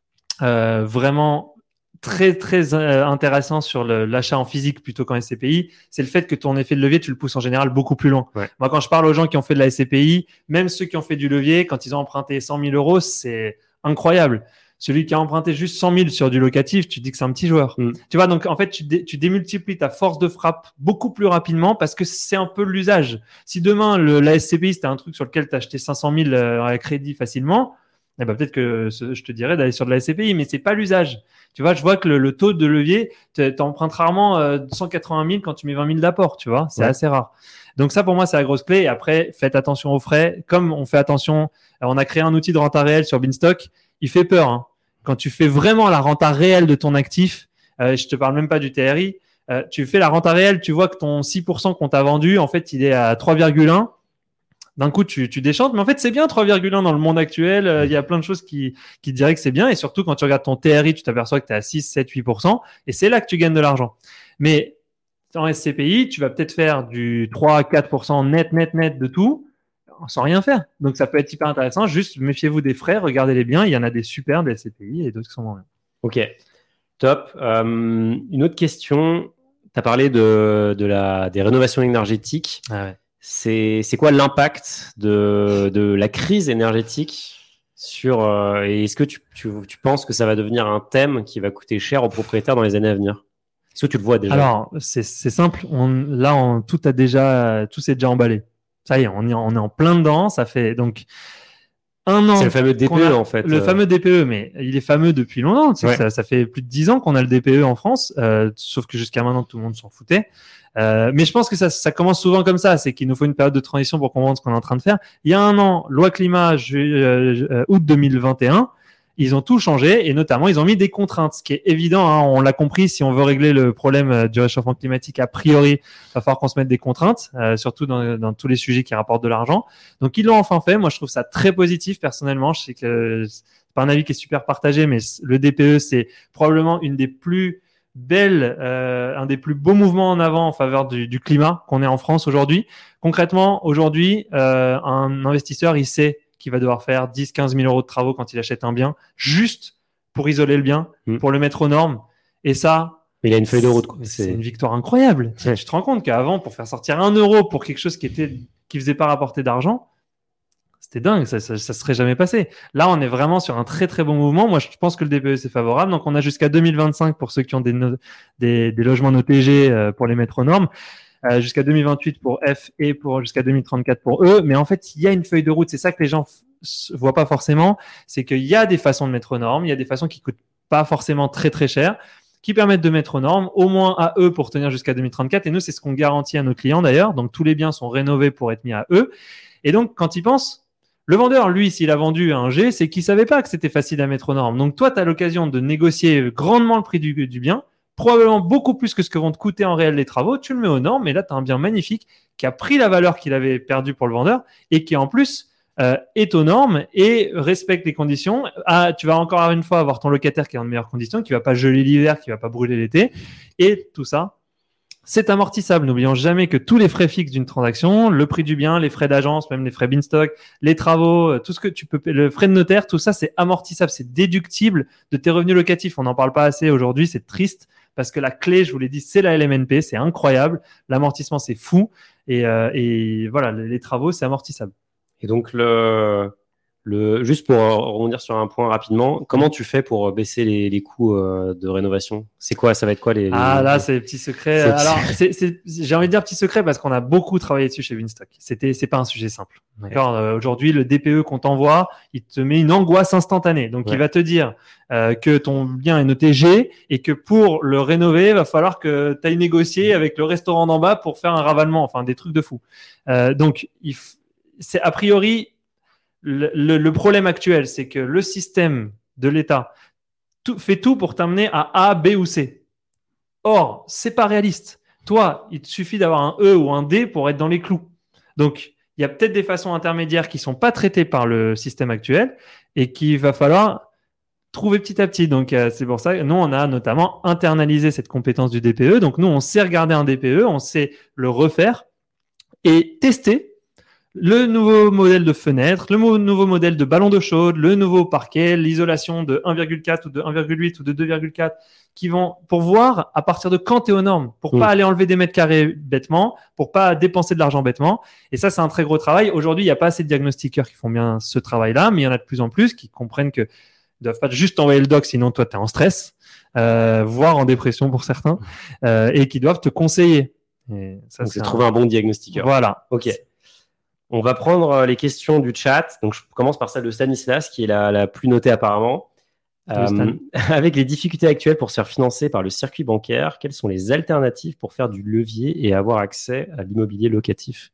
Speaker 1: vraiment très, très intéressant sur l'achat en physique plutôt qu'en SCPI, c'est le fait que ton effet de levier, tu le pousses en général beaucoup plus loin.
Speaker 3: Ouais.
Speaker 1: Moi, quand je parle aux gens qui ont fait de la SCPI, même ceux qui ont fait du levier, quand ils ont emprunté 100 000 €, c'est incroyable. Celui qui a emprunté juste 100 000 sur du locatif, tu dis que c'est un petit joueur. Tu vois, donc en fait, tu démultiplies ta force de frappe beaucoup plus rapidement parce que c'est un peu l'usage. Si demain, la SCPI, c'était un truc sur lequel tu achetais 500 000 à crédit facilement, eh ben, peut-être que je te dirais d'aller sur de la SCPI, mais c'est pas l'usage. Tu vois, je vois que le taux de levier, tu empruntes rarement 180 000 quand tu mets 20 000 d'apport, tu vois, c'est assez rare. Donc ça, pour moi, c'est la grosse clé. Et après, faites attention aux frais. Comme on fait attention, on a créé un outil de renta réel sur Beanstalk. Il fait peur. Hein. Quand tu fais vraiment la renta réelle de ton actif, je te parle même pas du TRI, tu fais la renta réelle, tu vois que ton 6% qu'on t'a vendu, en fait, il est à 3,1. D'un coup, tu déchantes. Mais en fait, c'est bien 3,1 dans le monde actuel. Il y a plein de choses qui diraient que c'est bien. Et surtout, quand tu regardes ton TRI, tu t'aperçois que tu es à 6, 7, 8%. Et c'est là que tu gagnes de l'argent. Mais en SCPI, tu vas peut-être faire du 3 à 4% net de tout sans rien faire. Donc, ça peut être hyper intéressant. Juste méfiez-vous des frais, regardez-les bien. Il y en a des super, des SCPI et d'autres qui sont moins bien.
Speaker 3: Ok, top. Une autre question. Tu as parlé des rénovations énergétiques.
Speaker 1: Ah ouais.
Speaker 3: C'est quoi l'impact de la crise énergétique sur et est-ce que tu penses que ça va devenir un thème qui va coûter cher aux propriétaires dans les années à venir? Est-ce que tu le vois déjà?
Speaker 1: Alors, c'est simple. Tout s'est déjà emballé. Ça y est, on est en plein dedans. Ça fait donc un an.
Speaker 3: C'est le fameux DPE en fait.
Speaker 1: Le fameux DPE, mais il est fameux depuis longtemps.
Speaker 3: Ouais.
Speaker 1: Ça fait plus de 10 ans qu'on a le DPE en France, sauf que jusqu'à maintenant, tout le monde s'en foutait. Mais je pense que ça commence souvent comme ça. C'est qu'il nous faut une période de transition pour comprendre ce qu'on est en train de faire. Il y a un an, loi climat, août 2021. Ils ont tout changé et notamment ils ont mis des contraintes, ce qui est évident. Hein, on l'a compris, si on veut régler le problème du réchauffement climatique, a priori, il va falloir qu'on se mette des contraintes, surtout dans tous les sujets qui rapportent de l'argent. Donc ils l'ont enfin fait. Moi, je trouve ça très positif personnellement. Je sais que c'est pas un avis qui est super partagé, mais le DPE, c'est probablement une des plus belles, un des plus beaux mouvements en avant en faveur du climat qu'on ait en France aujourd'hui. Concrètement, aujourd'hui, un investisseur, il sait qu'il va devoir faire 10-15 000 € de travaux quand il achète un bien, juste pour isoler le bien, pour le mettre aux normes. Et ça,
Speaker 3: il a une feuille de route.
Speaker 1: C'est une victoire incroyable. Ouais. Tu te rends compte qu'avant, pour faire sortir 1 € pour quelque chose qui faisait pas rapporter d'argent, c'était dingue, ça serait jamais passé. Là, on est vraiment sur un très très bon mouvement. Moi, je pense que le DPE, c'est favorable. Donc, on a jusqu'à 2025 pour ceux qui ont des logements notés pour les mettre aux normes. Jusqu'à 2028 pour F et jusqu'à 2034 pour E. Mais en fait, il y a une feuille de route. C'est ça que les gens voient pas forcément. C'est qu'il y a des façons de mettre aux normes. Il y a des façons qui coûtent pas forcément très, très cher, qui permettent de mettre aux normes, au moins à E pour tenir jusqu'à 2034. Et nous, c'est ce qu'on garantit à nos clients d'ailleurs. Donc, tous les biens sont rénovés pour être mis à E. Et donc, quand ils pensent, le vendeur, lui, s'il a vendu un G, c'est qu'il savait pas que c'était facile à mettre aux normes. Donc, toi, tu as l'occasion de négocier grandement le prix du bien, probablement beaucoup plus que ce que vont te coûter en réel les travaux, tu le mets aux normes, et là, tu as un bien magnifique qui a pris la valeur qu'il avait perdue pour le vendeur et qui, en plus, est aux normes et respecte les conditions. Tu vas encore une fois avoir ton locataire qui est en de meilleures conditions, qui va pas geler l'hiver, qui va pas brûler l'été. Et tout ça, c'est amortissable. N'oublions jamais que tous les frais fixes d'une transaction, le prix du bien, les frais d'agence, même les frais Beanstalk, les travaux, tout ce que tu peux, le frais de notaire, tout ça, c'est amortissable, c'est déductible de tes revenus locatifs. On n'en parle pas assez aujourd'hui, c'est triste parce que la clé, je vous l'ai dit, c'est la LMNP, c'est incroyable. L'amortissement, c'est fou. Et voilà, les travaux, c'est amortissable.
Speaker 3: Et donc, juste pour rebondir sur un point rapidement, comment tu fais pour baisser les coûts de rénovation? C'est quoi? Ça va être quoi
Speaker 1: là, c'est les petits secrets. Alors, j'ai envie de dire petit secret parce qu'on a beaucoup travaillé dessus chez Beanstalk. C'est pas un sujet simple. D'accord. Aujourd'hui, le DPE qu'on t'envoie, il te met une angoisse instantanée. Donc, il va te dire que ton bien est noté G et que pour le rénover, il va falloir que tu ailles négocier avec le restaurant d'en bas pour faire un ravalement. Enfin, des trucs de fou. Donc, c'est a priori. Le problème actuel, c'est que le système de l'État fait tout pour t'amener à A, B ou C. Or, c'est pas réaliste. Toi, il te suffit d'avoir un E ou un D pour être dans les clous. Donc, il y a peut-être des façons intermédiaires qui sont pas traitées par le système actuel et qu'il va falloir trouver petit à petit. Donc, c'est pour ça que nous, on a notamment internalisé cette compétence du DPE. Donc, nous, on sait regarder un DPE, on sait le refaire et tester le nouveau modèle de fenêtre, le nouveau modèle de ballon d'eau chaude, le nouveau parquet, l'isolation de 1,4 ou de 1,8 ou de 2,4 qui vont pour voir à partir de quand tu es aux normes, pour pas aller enlever des mètres carrés bêtement, pour pas dépenser de l'argent bêtement. Et ça, c'est un très gros travail. Aujourd'hui, il n'y a pas assez de diagnostiqueurs qui font bien ce travail-là, mais il y en a de plus en plus qui comprennent que ils doivent pas juste envoyer le doc, sinon toi, tu es en stress, voire en dépression pour certains, et qui doivent te conseiller. Et ça,
Speaker 3: donc, c'est trouver un bon diagnostiqueur.
Speaker 1: Voilà.
Speaker 3: Ok. On va prendre les questions du chat. Donc, je commence par celle de Stanislas, qui est la plus notée apparemment. Avec les difficultés actuelles pour se faire financer par le circuit bancaire, quelles sont les alternatives pour faire du levier et avoir accès à l'immobilier locatif?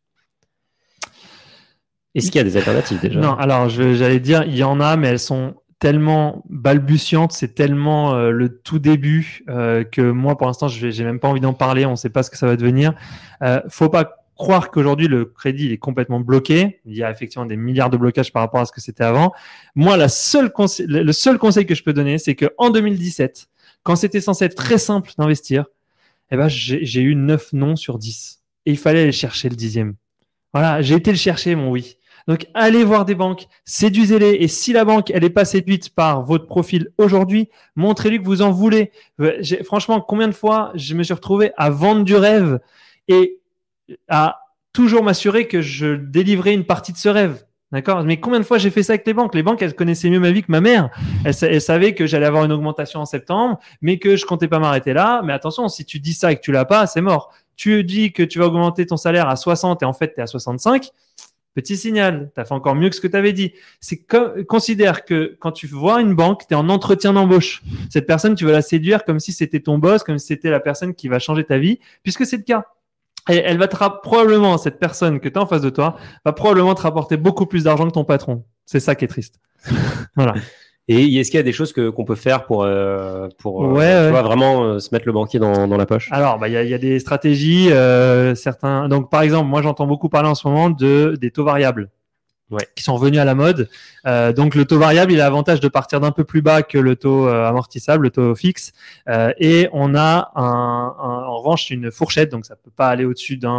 Speaker 3: Est-ce qu'il y a des alternatives déjà?
Speaker 1: Non, alors j'allais dire, il y en a, mais elles sont tellement balbutiantes, c'est tellement le tout début que moi, pour l'instant, j'ai même pas envie d'en parler. On ne sait pas ce que ça va devenir. Faut pas croire qu'aujourd'hui le crédit il est complètement bloqué. Il y a effectivement des milliards de blocages par rapport à ce que c'était avant. Moi, le seul conseil que je peux donner, c'est qu'en 2017, quand c'était censé être très simple d'investir, j'ai eu 9 non sur 10. Et il fallait aller chercher le 10e. Voilà, j'ai été le chercher, mon oui. Donc, allez voir des banques, séduisez-les. Et si la banque, elle n'est pas séduite par votre profil aujourd'hui, montrez-lui que vous en voulez. Franchement, combien de fois je me suis retrouvé à vendre du rêve et à toujours m'assurer que je délivrais une partie de ce rêve. D'accord? Mais combien de fois j'ai fait ça avec les banques? Les banques, elles connaissaient mieux ma vie que ma mère. Elles savaient que j'allais avoir une augmentation en septembre, mais que je comptais pas m'arrêter là. Mais attention, si tu dis ça et que tu l'as pas, c'est mort. Tu dis que tu vas augmenter ton salaire à 60 et en fait, tu es à 65. Petit signal, tu as fait encore mieux que ce que tu avais dit. Considère que quand tu vois une banque, tu es en entretien d'embauche. Cette personne, tu vas la séduire comme si c'était ton boss, comme si c'était la personne qui va changer ta vie, puisque c'est le cas. Et elle va probablement, cette personne que tu as en face de toi, va probablement te rapporter beaucoup plus d'argent que ton patron. C'est ça qui est triste. Voilà.
Speaker 3: Et est-ce qu'il y a des choses qu'on peut faire pour tu vois, vraiment se mettre le banquier dans la poche?
Speaker 1: Alors, il y a des stratégies, certains. Donc, par exemple, moi, j'entends beaucoup parler en ce moment des taux variables. Qui sont revenus à la mode. Donc, le taux variable, il a l'avantage de partir d'un peu plus bas que le taux amortissable, le taux fixe. Et on a en revanche une fourchette, donc ça peut pas aller au-dessus de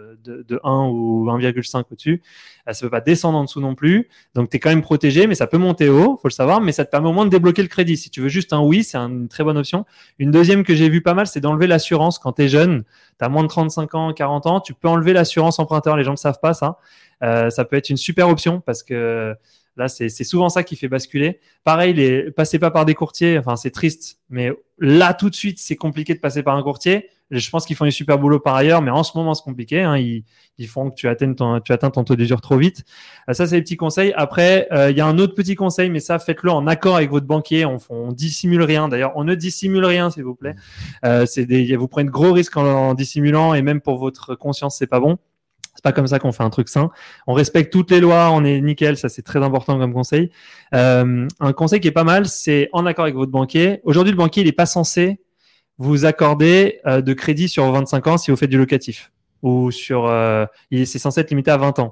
Speaker 1: 1 ou 1,5 au-dessus. Ça peut pas descendre en dessous non plus. Donc, tu es quand même protégé, mais ça peut monter haut, faut le savoir. Mais ça te permet au moins de débloquer le crédit. Si tu veux juste un oui, c'est une très bonne option. Une deuxième que j'ai vu pas mal, c'est d'enlever l'assurance quand tu es jeune. Tu as moins de 35 ans, 40 ans. Tu peux enlever l'assurance emprunteur. Les gens ne savent pas ça. Ça peut être une super option parce que là, c'est souvent ça qui fait basculer. Pareil, passez pas par des courtiers. Enfin, c'est triste, mais là, tout de suite, c'est compliqué de passer par un courtier. Je pense qu'ils font un super boulot par ailleurs, mais en ce moment, c'est compliqué. Hein. Ils font que tu atteins ton taux d'usure trop vite. Ça, c'est les petits conseils. Après, il y a un autre petit conseil, mais ça, faites-le en accord avec votre banquier. On dissimule rien. D'ailleurs, on ne dissimule rien, s'il vous plaît. Vous prenez de gros risques en dissimulant, et même pour votre conscience, c'est pas bon. C'est pas comme ça qu'on fait un truc sain. On respecte toutes les lois, on est nickel, ça c'est très important comme conseil. Un conseil qui est pas mal, c'est en accord avec votre banquier. Aujourd'hui, le banquier, il n'est pas censé vous accorder de crédit sur 25 ans si vous faites du locatif. Ou c'est censé être limité à 20 ans.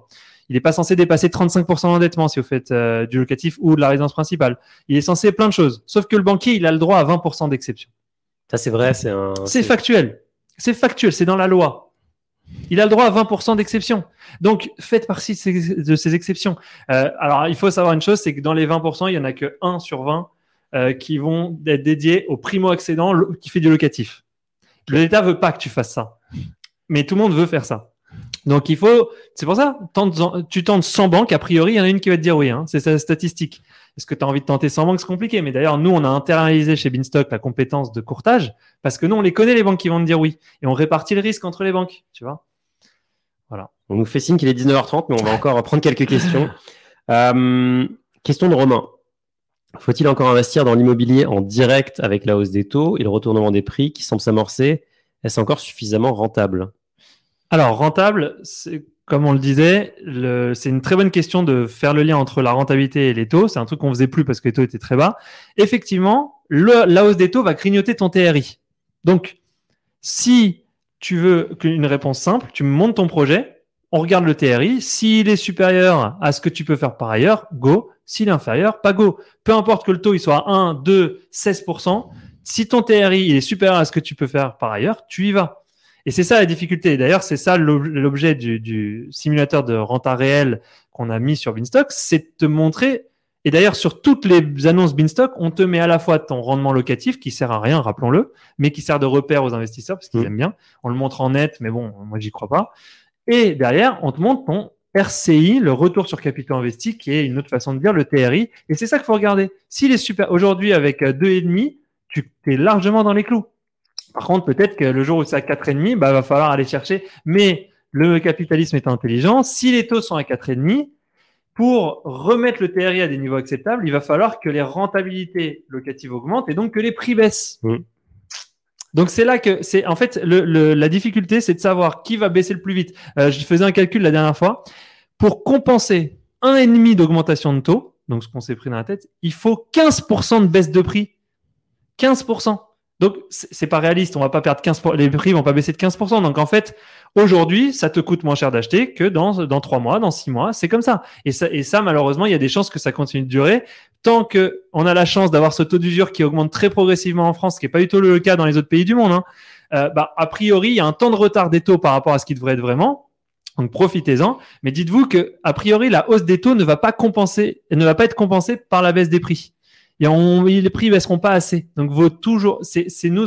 Speaker 1: Il n'est pas censé dépasser 35% d'endettement si vous faites du locatif ou de la résidence principale. Il est censé plein de choses. Sauf que le banquier, il a le droit à 20% d'exception.
Speaker 3: Ça, c'est vrai.
Speaker 1: C'est factuel. C'est factuel. C'est dans la loi. Il a le droit à 20% d'exception. Donc, faites partie de ces exceptions. Alors, il faut savoir une chose, c'est que dans les 20%, il n'y en a que 1 sur 20 qui vont être dédiés au primo-accédant qui fait du locatif. L'État veut pas que tu fasses ça. Mais tout le monde veut faire ça. Donc, c'est pour ça, tu tentes 100 banques, a priori, il y en a une qui va te dire oui. Hein, c'est sa statistique. Est-ce que tu as envie de tenter 100 banques? C'est compliqué. Mais d'ailleurs, nous, on a internalisé chez Beanstalk la compétence de courtage parce que nous, on les connaît, les banques qui vont te dire oui. Et on répartit le risque entre les banques. Tu vois? Voilà.
Speaker 3: On nous fait signe qu'il est 19h30, mais on va encore prendre quelques questions. Question de Romain. Faut-il encore investir dans l'immobilier en direct avec la hausse des taux et le retournement des prix qui semble s'amorcer? Est-ce encore suffisamment rentable?
Speaker 1: Alors, rentable, comme on le disait, c'est une très bonne question de faire le lien entre la rentabilité et les taux. C'est un truc qu'on faisait plus parce que les taux étaient très bas. Effectivement, la hausse des taux va grignoter ton TRI. Donc, si tu veux une réponse simple, tu montes ton projet, on regarde le TRI. S'il est supérieur à ce que tu peux faire par ailleurs, go. S'il est inférieur, pas go. Peu importe que le taux il soit à 1, 2, 16%. Si ton TRI il est supérieur à ce que tu peux faire par ailleurs, tu y vas. Et c'est ça la difficulté. D'ailleurs, c'est ça l'objet du simulateur de renta réel qu'on a mis sur Beanstalk, c'est de te montrer. Et d'ailleurs, sur toutes les annonces Beanstalk, on te met à la fois ton rendement locatif qui sert à rien, rappelons-le, mais qui sert de repère aux investisseurs parce qu'ils aiment bien. On le montre en net, mais bon, moi j'y crois pas. Et derrière, on te montre ton RCI, le retour sur capital investi, qui est une autre façon de dire le TRI. Et c'est ça qu'il faut regarder. S'il est super, aujourd'hui avec 2,5, tu es largement dans les clous. Par contre, peut-être que le jour où c'est à 4,5, va falloir aller chercher. Mais le capitalisme est intelligent. Si les taux sont à 4,5, pour remettre le TRI à des niveaux acceptables, il va falloir que les rentabilités locatives augmentent et donc que les prix baissent. Donc c'est là que c'est en fait la difficulté, c'est de savoir qui va baisser le plus vite. Je faisais un calcul la dernière fois pour compenser 1,5 d'augmentation de taux. Donc ce qu'on s'est pris dans la tête, il faut 15% de baisse de prix. 15%. Donc c'est pas réaliste, on va pas perdre 15%, les prix vont pas baisser de 15%. Donc en fait, aujourd'hui, ça te coûte moins cher d'acheter que dans 3 mois, dans 6 mois, c'est comme ça. Et ça malheureusement, il y a des chances que ça continue de durer. Tant que on a la chance d'avoir ce taux d'usure qui augmente très progressivement en France, ce qui est pas du tout le cas dans les autres pays du monde, a priori, il y a un temps de retard des taux par rapport à ce qui devrait être vraiment. Donc profitez-en. Mais dites-vous que a priori, la hausse des taux ne va pas être compensée par la baisse des prix. Les prix baisseront pas assez. Donc vaut toujours. C'est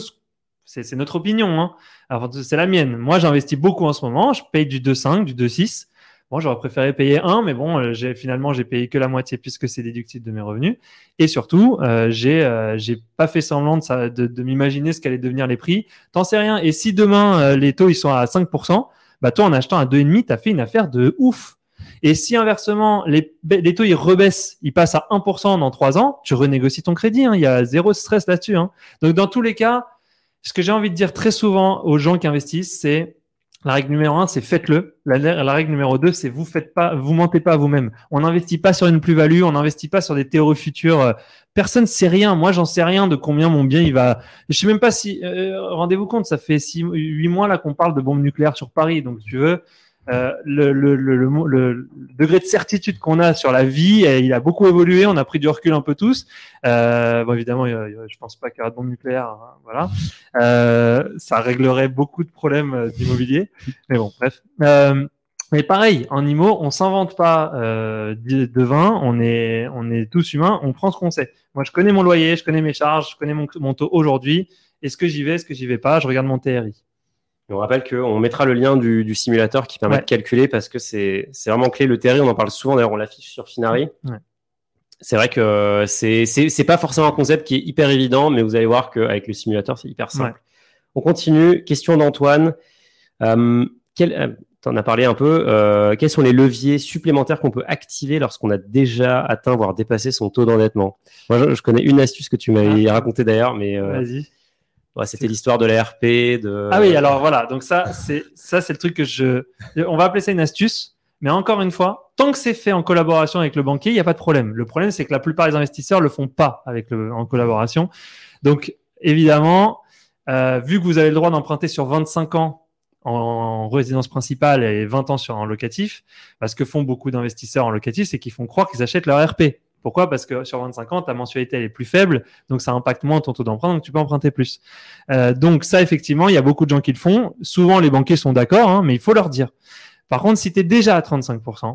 Speaker 1: notre opinion. Hein. Alors c'est la mienne. Moi, j'investis beaucoup en ce moment. Je paye du 2,5, du 2,6. Bon, j'aurais préféré payer 1, mais bon, finalement, j'ai payé que la moitié puisque c'est déductible de mes revenus. Et surtout, j'ai pas fait semblant de m'imaginer ce qu'allaient devenir les prix. T'en sais rien. Et si demain les taux ils sont à 5%, toi en achetant à 2,5, t'as fait une affaire de ouf. Et si inversement, les taux ils rebaissent, ils passent à 1% dans 3 ans, tu renégocies ton crédit. Hein. Il y a zéro stress là-dessus. Hein. Donc dans tous les cas, ce que j'ai envie de dire très souvent aux gens qui investissent, c'est la règle numéro 1, c'est faites-le. La règle numéro 2, c'est vous mentez pas à vous-même. On n'investit pas sur une plus-value, on n'investit pas sur des théories futures. Personne sait rien. Moi, j'en sais rien de combien mon bien il va. Je sais même pas si. Rendez-vous compte, ça fait 8 mois là qu'on parle de bombes nucléaires sur Paris. Donc, si tu veux, le degré de certitude qu'on a sur la vie, il a beaucoup évolué. On a pris du recul un peu tous. Évidemment, je pense pas qu'il y aura de bombes nucléaires. Hein, voilà. Ça réglerait beaucoup de problèmes d'immobilier. Mais bon, bref. Mais pareil, en IMO, on s'invente pas de vin. On est tous humains. On prend ce qu'on sait. Moi, je connais mon loyer, je connais mes charges, je connais mon taux aujourd'hui. Est-ce que j'y vais, est-ce que j'y vais pas? Je regarde mon TRI.
Speaker 3: On rappelle qu'on mettra le lien du simulateur qui permet de calculer parce que c'est vraiment clé. Le TRI, on en parle souvent, d'ailleurs on l'affiche sur Finari. Ouais. C'est vrai que c'est pas forcément un concept qui est hyper évident, mais vous allez voir qu'avec le simulateur, c'est hyper simple. Ouais. On continue. Question d'Antoine. T'en as parlé un peu. Quels sont les leviers supplémentaires qu'on peut activer lorsqu'on a déjà atteint, voire dépassé son taux d'endettement? Moi, je connais une astuce que tu m'avais racontée d'ailleurs, mais
Speaker 1: vas-y.
Speaker 3: Ouais, c'était l'histoire de la RP.
Speaker 1: Ah oui, alors voilà. Donc ça, c'est le truc que on va appeler ça une astuce. Mais encore une fois, tant que c'est fait en collaboration avec le banquier, il n'y a pas de problème. Le problème, c'est que la plupart des investisseurs le font pas en collaboration. Donc, évidemment, vu que vous avez le droit d'emprunter sur 25 ans en résidence principale et 20 ans en locatif, ce que font beaucoup d'investisseurs en locatif, c'est qu'ils font croire qu'ils achètent leur RP. Pourquoi ? Parce que sur 25 ans, ta mensualité elle est plus faible, donc ça impacte moins ton taux d'emprunt, donc tu peux emprunter plus. Donc ça, effectivement, il y a beaucoup de gens qui le font. Souvent, les banquiers sont d'accord, mais il faut leur dire. Par contre, si tu es déjà à 35%,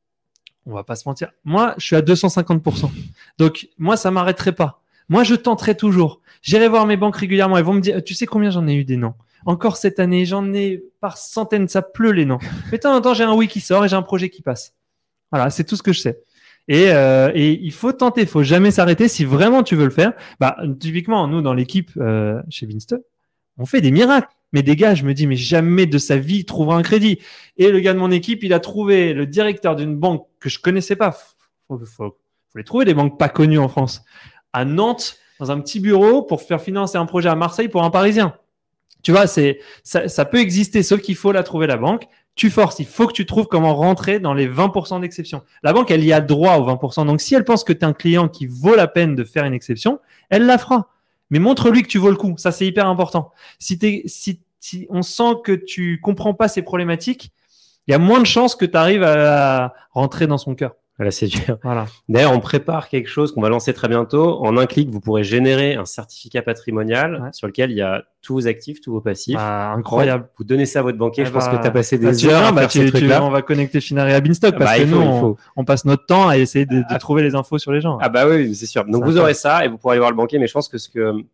Speaker 1: on va pas se mentir. Moi, je suis à 250%. Donc, moi, ça m'arrêterait pas. Moi, je tenterai toujours. J'irai voir mes banques régulièrement. Elles vont me dire, tu sais combien j'en ai eu des noms ? Encore cette année, j'en ai par centaines, ça pleut les noms. Mais de temps en temps, j'ai un oui qui sort et j'ai un projet qui passe. Voilà, c'est tout ce que je sais. Et il faut tenter, il faut jamais s'arrêter si vraiment tu veux le faire. Typiquement, nous, dans l'équipe chez Binstock, on fait des miracles. Mais des gars, je me dis, mais jamais de sa vie il trouvera un crédit. Et le gars de mon équipe, il a trouvé le directeur d'une banque que je connaissais pas. Faut les trouver, des banques pas connues en France. À Nantes, dans un petit bureau pour faire financer un projet à Marseille pour un Parisien. Tu vois, ça peut exister, sauf qu'il faut la trouver, la banque. Tu forces, il faut que tu trouves comment rentrer dans les 20% d'exception. La banque, elle y a droit aux 20%. Donc, si elle pense que tu es un client qui vaut la peine de faire une exception, elle la fera. Mais montre-lui que tu vaux le coup. Ça, c'est hyper important. Si on sent que tu comprends pas ces problématiques, il y a moins de chances que tu arrives à rentrer dans son cœur.
Speaker 3: Voilà, c'est dur.
Speaker 1: Voilà.
Speaker 3: D'ailleurs, on prépare quelque chose qu'on va lancer très bientôt. En un clic, vous pourrez générer un certificat patrimonial sur lequel il y a tous vos actifs, tous vos passifs.
Speaker 1: Incroyable.
Speaker 3: Vous donnez ça à votre banquier. Je pense que tu as passé des heures à faire ces trucs-là.
Speaker 1: On va connecter Finari à Binstock parce que nous, on passe notre temps à essayer de trouver les infos sur les gens.
Speaker 3: Ah bah oui, c'est sûr. Donc vous aurez ça et vous pourrez aller voir le banquier. Mais je pense que ce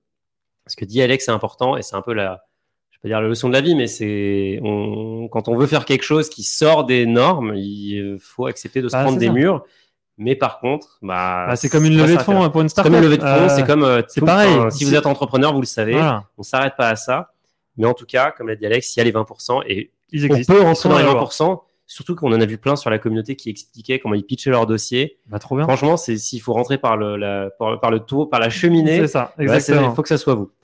Speaker 3: que dit Alex, c'est important et c'est un peu je vais pas dire la leçon de la vie, mais quand on veut faire quelque chose qui sort des normes, il faut accepter de se prendre des murs. Mais par contre,
Speaker 1: c'est comme une levée de fonds pour une startup.
Speaker 3: C'est comme une levée de fonds, c'est comme
Speaker 1: c'est pareil.
Speaker 3: Si vous êtes entrepreneur, vous le savez, on s'arrête pas à ça. Mais en tout cas, comme l'a dit Alex, il y a les 20% et on peut rentrer dans les 20%. Surtout qu'on en a vu plein sur la communauté qui expliquaient comment ils pitchaient leur dossier.
Speaker 1: Trop bien.
Speaker 3: Franchement, s'il faut rentrer par le tour, par la cheminée,
Speaker 1: c'est ça, exactement.
Speaker 3: Il faut que ça soit vous.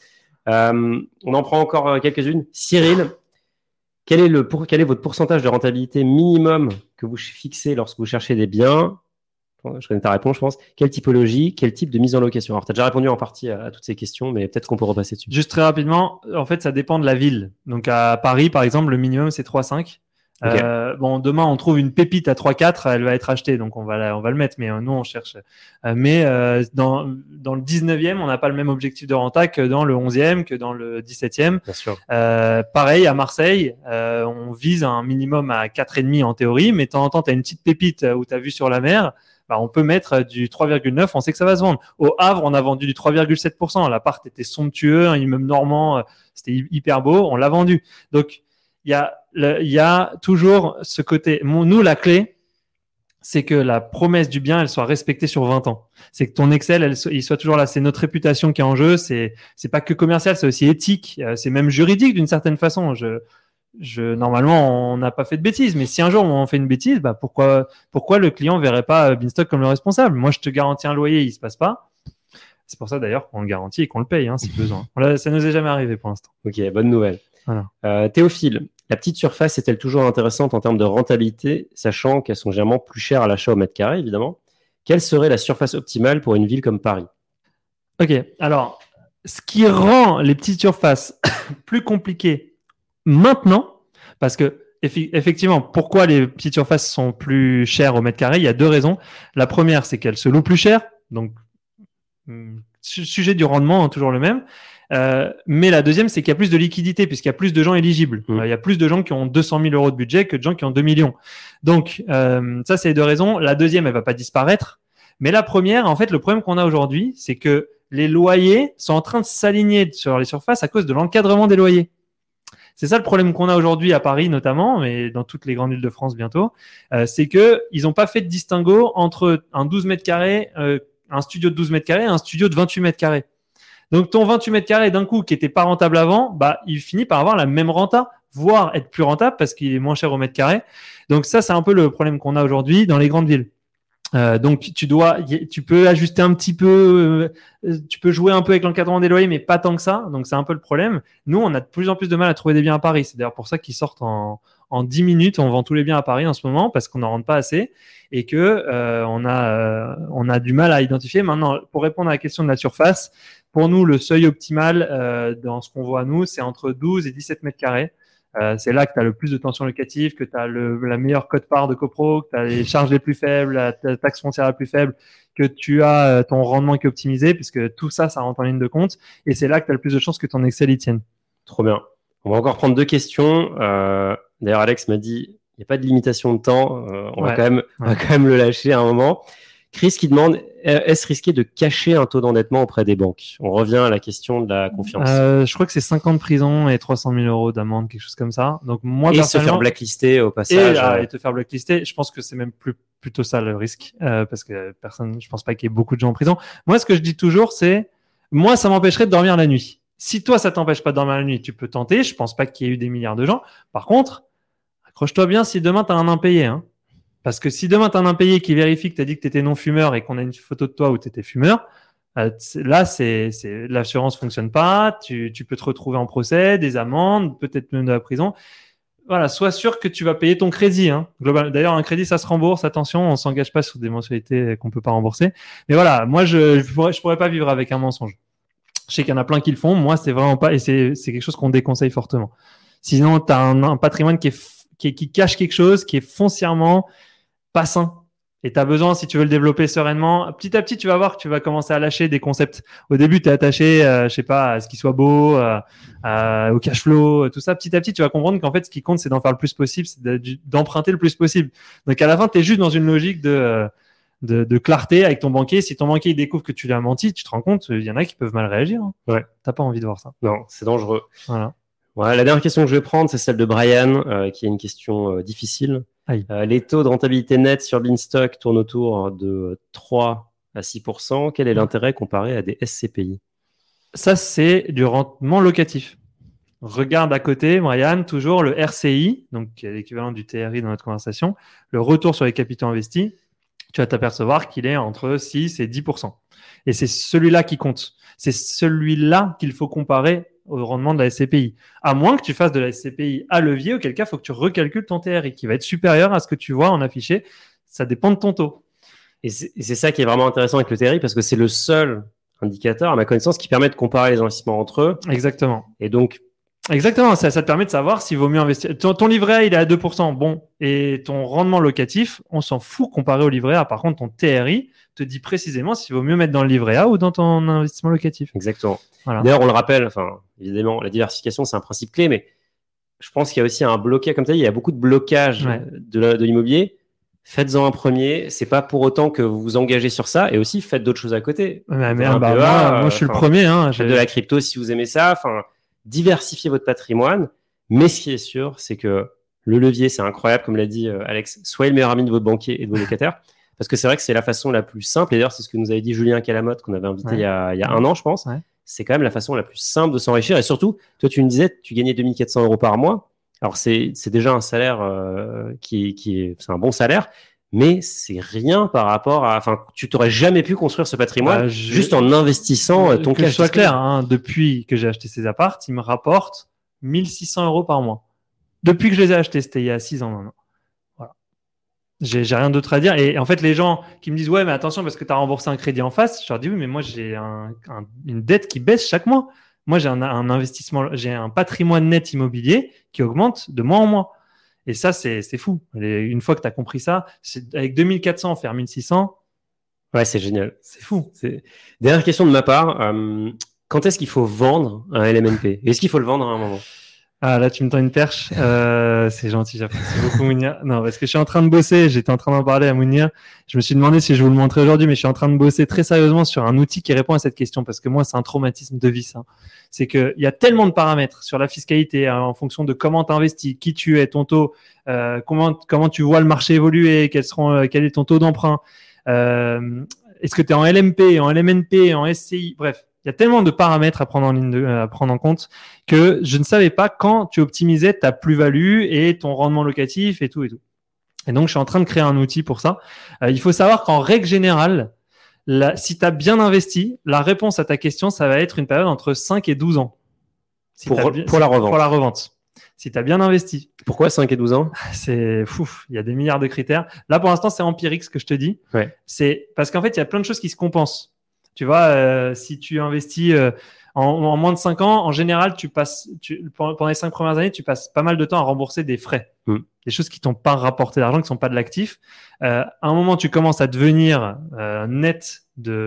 Speaker 3: On en prend encore quelques-unes. Cyril, quel est votre pourcentage de rentabilité minimum que vous fixez lorsque vous cherchez des biens ? Je connais ta réponse, je pense. Quelle typologie, quel type de mise en location ? Alors, tu as déjà répondu en partie à toutes ces questions, mais peut-être qu'on peut repasser dessus.
Speaker 1: Juste très rapidement, en fait, ça dépend de la ville. Donc, à Paris, par exemple, le minimum, c'est 3,5. Okay. Demain, on trouve une pépite à 3-4, elle va être achetée, donc on va le mettre, mais nous, on cherche. Dans le 19e, on n'a pas le même objectif de renta que dans le 11e, que dans le 17e.
Speaker 3: Bien sûr.
Speaker 1: Pareil, à Marseille, on vise un minimum à 4,5 en théorie, mais de temps en temps, tu as une petite pépite où tu as vu sur la mer, on peut mettre du 3,9, on sait que ça va se vendre. Au Havre, on a vendu du 3,7%. L'appart était somptueux, un immeuble normand, c'était hyper beau, on l'a vendu. Donc, il y a toujours ce côté. Nous, la clé, c'est que la promesse du bien, elle soit respectée sur 20 ans. C'est que ton Excel, il soit toujours là. C'est notre réputation qui est en jeu. C'est pas que commercial, c'est aussi éthique. C'est même juridique d'une certaine façon. Normalement, on n'a pas fait de bêtises. Mais si un jour on fait une bêtise, pourquoi le client verrait pas Binstock comme le responsable ? Moi, je te garantis un loyer, il se passe pas. C'est pour ça d'ailleurs qu'on le garantit et qu'on le paye, si besoin. Ça nous est jamais arrivé pour l'instant.
Speaker 3: Ok, bonne nouvelle. Voilà. Théophile, la petite surface est-elle toujours intéressante en termes de rentabilité, sachant qu'elles sont généralement plus chères à l'achat au mètre carré, évidemment. Quelle serait la surface optimale pour une ville comme Paris ?
Speaker 1: Ok, alors, ce qui rend les petites surfaces plus compliquées maintenant, parce que effectivement, pourquoi les petites surfaces sont plus chères au mètre carré ? Il y a deux raisons. La première, c'est qu'elles se louent plus cher, donc sujet du rendement, toujours le même. Mais la deuxième, c'est qu'il y a plus de liquidité puisqu'il y a plus de gens éligibles. Il y a plus de gens qui ont 200 000 euros de budget que de gens qui ont 2 millions. Donc, ça, c'est les deux raisons. La deuxième, elle va pas disparaître. Mais la première, en fait, le problème qu'on a aujourd'hui, c'est que les loyers sont en train de s'aligner sur les surfaces à cause de l'encadrement des loyers. C'est ça le problème qu'on a aujourd'hui à Paris notamment, mais dans toutes les grandes villes de France bientôt. C'est que ils n'ont pas fait de distinguo entre un 12 mètres carrés, un studio de 12 mètres carrés et un studio de 28 mètres carrés. Donc, ton 28 mètres carrés, d'un coup, qui était pas rentable avant, il finit par avoir la même renta, voire être plus rentable parce qu'il est moins cher au mètre carré. Donc, ça, c'est un peu le problème qu'on a aujourd'hui dans les grandes villes. Donc, tu peux ajuster un petit peu, tu peux jouer un peu avec l'encadrement des loyers, mais pas tant que ça. Donc, c'est un peu le problème. Nous, on a de plus en plus de mal à trouver des biens à Paris. C'est d'ailleurs pour ça qu'ils sortent en 10 minutes. On vend tous les biens à Paris en ce moment parce qu'on n'en rentre pas assez et que on a du mal à identifier. Maintenant, pour répondre à la question de la surface, pour nous, le seuil optimal dans ce qu'on voit nous, c'est entre 12 et 17 mètres carrés. C'est là que tu as le plus de tension locative, que tu as la meilleure quote-part de copro, que tu as les charges les plus faibles, la taxe foncière la plus faible, que tu as ton rendement qui est optimisé, puisque tout ça, ça rentre en ligne de compte. Et c'est là que tu as le plus de chances que ton Excel y tienne.
Speaker 3: Trop bien. On va encore prendre 2 questions. D'ailleurs, Alex m'a dit, il n'y a pas de limitation de temps. On va quand même le lâcher à un moment. Chris qui demande, est-ce risqué de cacher un taux d'endettement auprès des banques? On revient à la question de la confiance.
Speaker 1: Je crois que c'est 5 ans de prison et 300 000 euros d'amende, quelque chose comme ça. Donc moi,
Speaker 3: et se faire blacklister au passage.
Speaker 1: Et te faire blacklister, je pense que c'est même plutôt ça le risque, parce que je pense pas qu'il y ait beaucoup de gens en prison. Moi, ce que je dis toujours, c'est, moi, ça m'empêcherait de dormir la nuit. Si toi, ça t'empêche pas de dormir la nuit, tu peux tenter. Je pense pas qu'il y ait eu des milliards de gens. Par contre, accroche-toi bien si demain tu as un impayé, hein. Parce que si demain, tu as un impayé qui vérifie que tu as dit que tu étais non-fumeur et qu'on a une photo de toi où tu étais fumeur, là, l'assurance fonctionne pas, tu peux te retrouver en procès, des amendes, peut-être même de la prison. Voilà, sois sûr que tu vas payer ton crédit. Hein. D'ailleurs, un crédit, ça se rembourse. Attention, on s'engage pas sur des mensualités qu'on peut pas rembourser. Mais voilà, moi, je pourrais pas vivre avec un mensonge. Je sais qu'il y en a plein qui le font. Moi, c'est vraiment pas, et c'est quelque chose qu'on déconseille fortement. Sinon, tu as un patrimoine qui cache quelque chose, qui est foncièrement pas sain. Et tu as besoin, si tu veux le développer sereinement, petit à petit, tu vas voir que tu vas commencer à lâcher des concepts. Au début, tu es attaché, je sais pas, à ce qui soit beau, au cash flow, tout ça. Petit à petit, tu vas comprendre qu'en fait, ce qui compte, c'est d'en faire le plus possible, c'est d'emprunter le plus possible. Donc, à la fin, tu es juste dans une logique de clarté avec ton banquier. Si ton banquier il découvre que tu lui as menti, tu te rends compte, il y en a qui peuvent mal réagir. Hein.
Speaker 3: Ouais.
Speaker 1: T'as pas envie de voir ça.
Speaker 3: Non, c'est dangereux.
Speaker 1: Voilà.
Speaker 3: La dernière question que je vais prendre, c'est celle de Brian, qui est une question difficile. Les taux de rentabilité nette sur Beanstalk tournent autour de 3 à 6%. Quel est l'intérêt comparé à des SCPI?
Speaker 1: Ça, c'est du rendement locatif. Regarde à côté, Brian, toujours le RCI, donc qui est l'équivalent du TRI dans notre conversation, le retour sur les capitaux investis. Tu vas t'apercevoir qu'il est entre 6 et 10%. Et c'est celui-là qui compte. C'est celui-là qu'il faut comparer au rendement de la SCPI. À moins que tu fasses de la SCPI à levier, auquel cas, il faut que tu recalcules ton TRI, qui va être supérieur à ce que tu vois en affiché. Ça dépend de ton taux.
Speaker 3: Et c'est ça qui est vraiment intéressant avec le TRI, parce que c'est le seul indicateur, à ma connaissance, qui permet de comparer les investissements entre eux.
Speaker 1: Exactement.
Speaker 3: Et donc,
Speaker 1: exactement, ça te permet de savoir s'il vaut mieux investir. Ton livret A, il est à 2%, bon, et ton rendement locatif, on s'en fout comparé au livret A. Par contre, ton TRI te dit précisément s'il vaut mieux mettre dans le livret A ou dans ton investissement locatif.
Speaker 3: Exactement.
Speaker 1: Voilà.
Speaker 3: D'ailleurs, on le rappelle, évidemment, la diversification, c'est un principe clé, mais je pense qu'il y a aussi un blocage, comme tu as dit, il y a beaucoup de blocages de l'immobilier. Faites-en un premier, c'est pas pour autant que vous vous engagez sur ça, et aussi faites d'autres choses à côté.
Speaker 1: Moi, je suis le premier.
Speaker 3: Faites de la crypto si vous aimez ça. Diversifiez votre patrimoine, mais ce qui est sûr, c'est que le levier, c'est incroyable, comme l'a dit Alex. Soyez le meilleur ami de votre banquier et de vos locataires, parce que c'est vrai que c'est la façon la plus simple. Et d'ailleurs, c'est ce que nous avait dit Julien Calamotte, qu'on avait invité il y a 1 an, je pense. Ouais. C'est quand même la façon la plus simple de s'enrichir. Et surtout, toi, tu me disais, tu gagnais 2 400 € par mois. Alors, c'est déjà un salaire c'est un bon salaire, mais c'est rien par rapport à. Tu t'aurais jamais pu construire ce patrimoine juste en investissant ton cash.
Speaker 1: Que ce soit clair, hein, depuis que j'ai acheté ces apparts, ils me rapportent 1 600 € par mois. Depuis que je les ai achetés, c'était il y a 6 ans maintenant. Voilà. J'ai rien d'autre à dire. Et en fait, les gens qui me disent, ouais, mais attention, parce que tu as remboursé un crédit en face, je leur dis, oui, mais moi, j'ai une dette qui baisse chaque mois. Moi, j'ai un investissement, j'ai un patrimoine net immobilier qui augmente de mois en mois. Et ça, c'est fou. Une fois que tu as compris ça, avec 2 400 faire 1 600.
Speaker 3: Ouais, c'est génial.
Speaker 1: C'est fou.
Speaker 3: Dernière question de ma part. Quand est-ce qu'il faut vendre un LMNP? Est-ce qu'il faut le vendre à un moment?
Speaker 1: Ah, là, tu me tends une perche. C'est gentil, j'apprécie beaucoup, Mounia. Non, parce que je suis en train de bosser. J'étais en train d'en parler à Mounia. Je me suis demandé si je vous le montrais aujourd'hui, mais je suis en train de bosser très sérieusement sur un outil qui répond à cette question, parce que moi, c'est un traumatisme de vie, ça. C'est qu'il y a tellement de paramètres sur la fiscalité, en fonction de comment tu investis, qui tu es, ton taux, comment tu vois le marché évoluer, quel est ton taux d'emprunt, est-ce que tu es en LMP, en LMNP, en SCI, bref. Il y a tellement de paramètres à prendre en compte que je ne savais pas quand tu optimisais ta plus-value et ton rendement locatif et tout et tout. Et donc, je suis en train de créer un outil pour ça. Il faut savoir qu'en règle générale, si tu as bien investi, la réponse à ta question, ça va être une période entre 5 et 12 ans.
Speaker 3: Pour la revente.
Speaker 1: Pour la revente. Si tu as bien investi.
Speaker 3: Pourquoi 5 et 12 ans?
Speaker 1: C'est fou. Il y a des milliards de critères. Là, pour l'instant, c'est empirique ce que je te dis.
Speaker 3: Ouais.
Speaker 1: C'est parce qu'en fait, il y a plein de choses qui se compensent. Tu vois, si tu investis en moins de 5 ans, en général, pendant les 5 premières années, tu passes pas mal de temps à rembourser des frais. Des choses qui t'ont pas rapporté d'argent, qui sont pas de l'actif. À un moment, tu commences à devenir net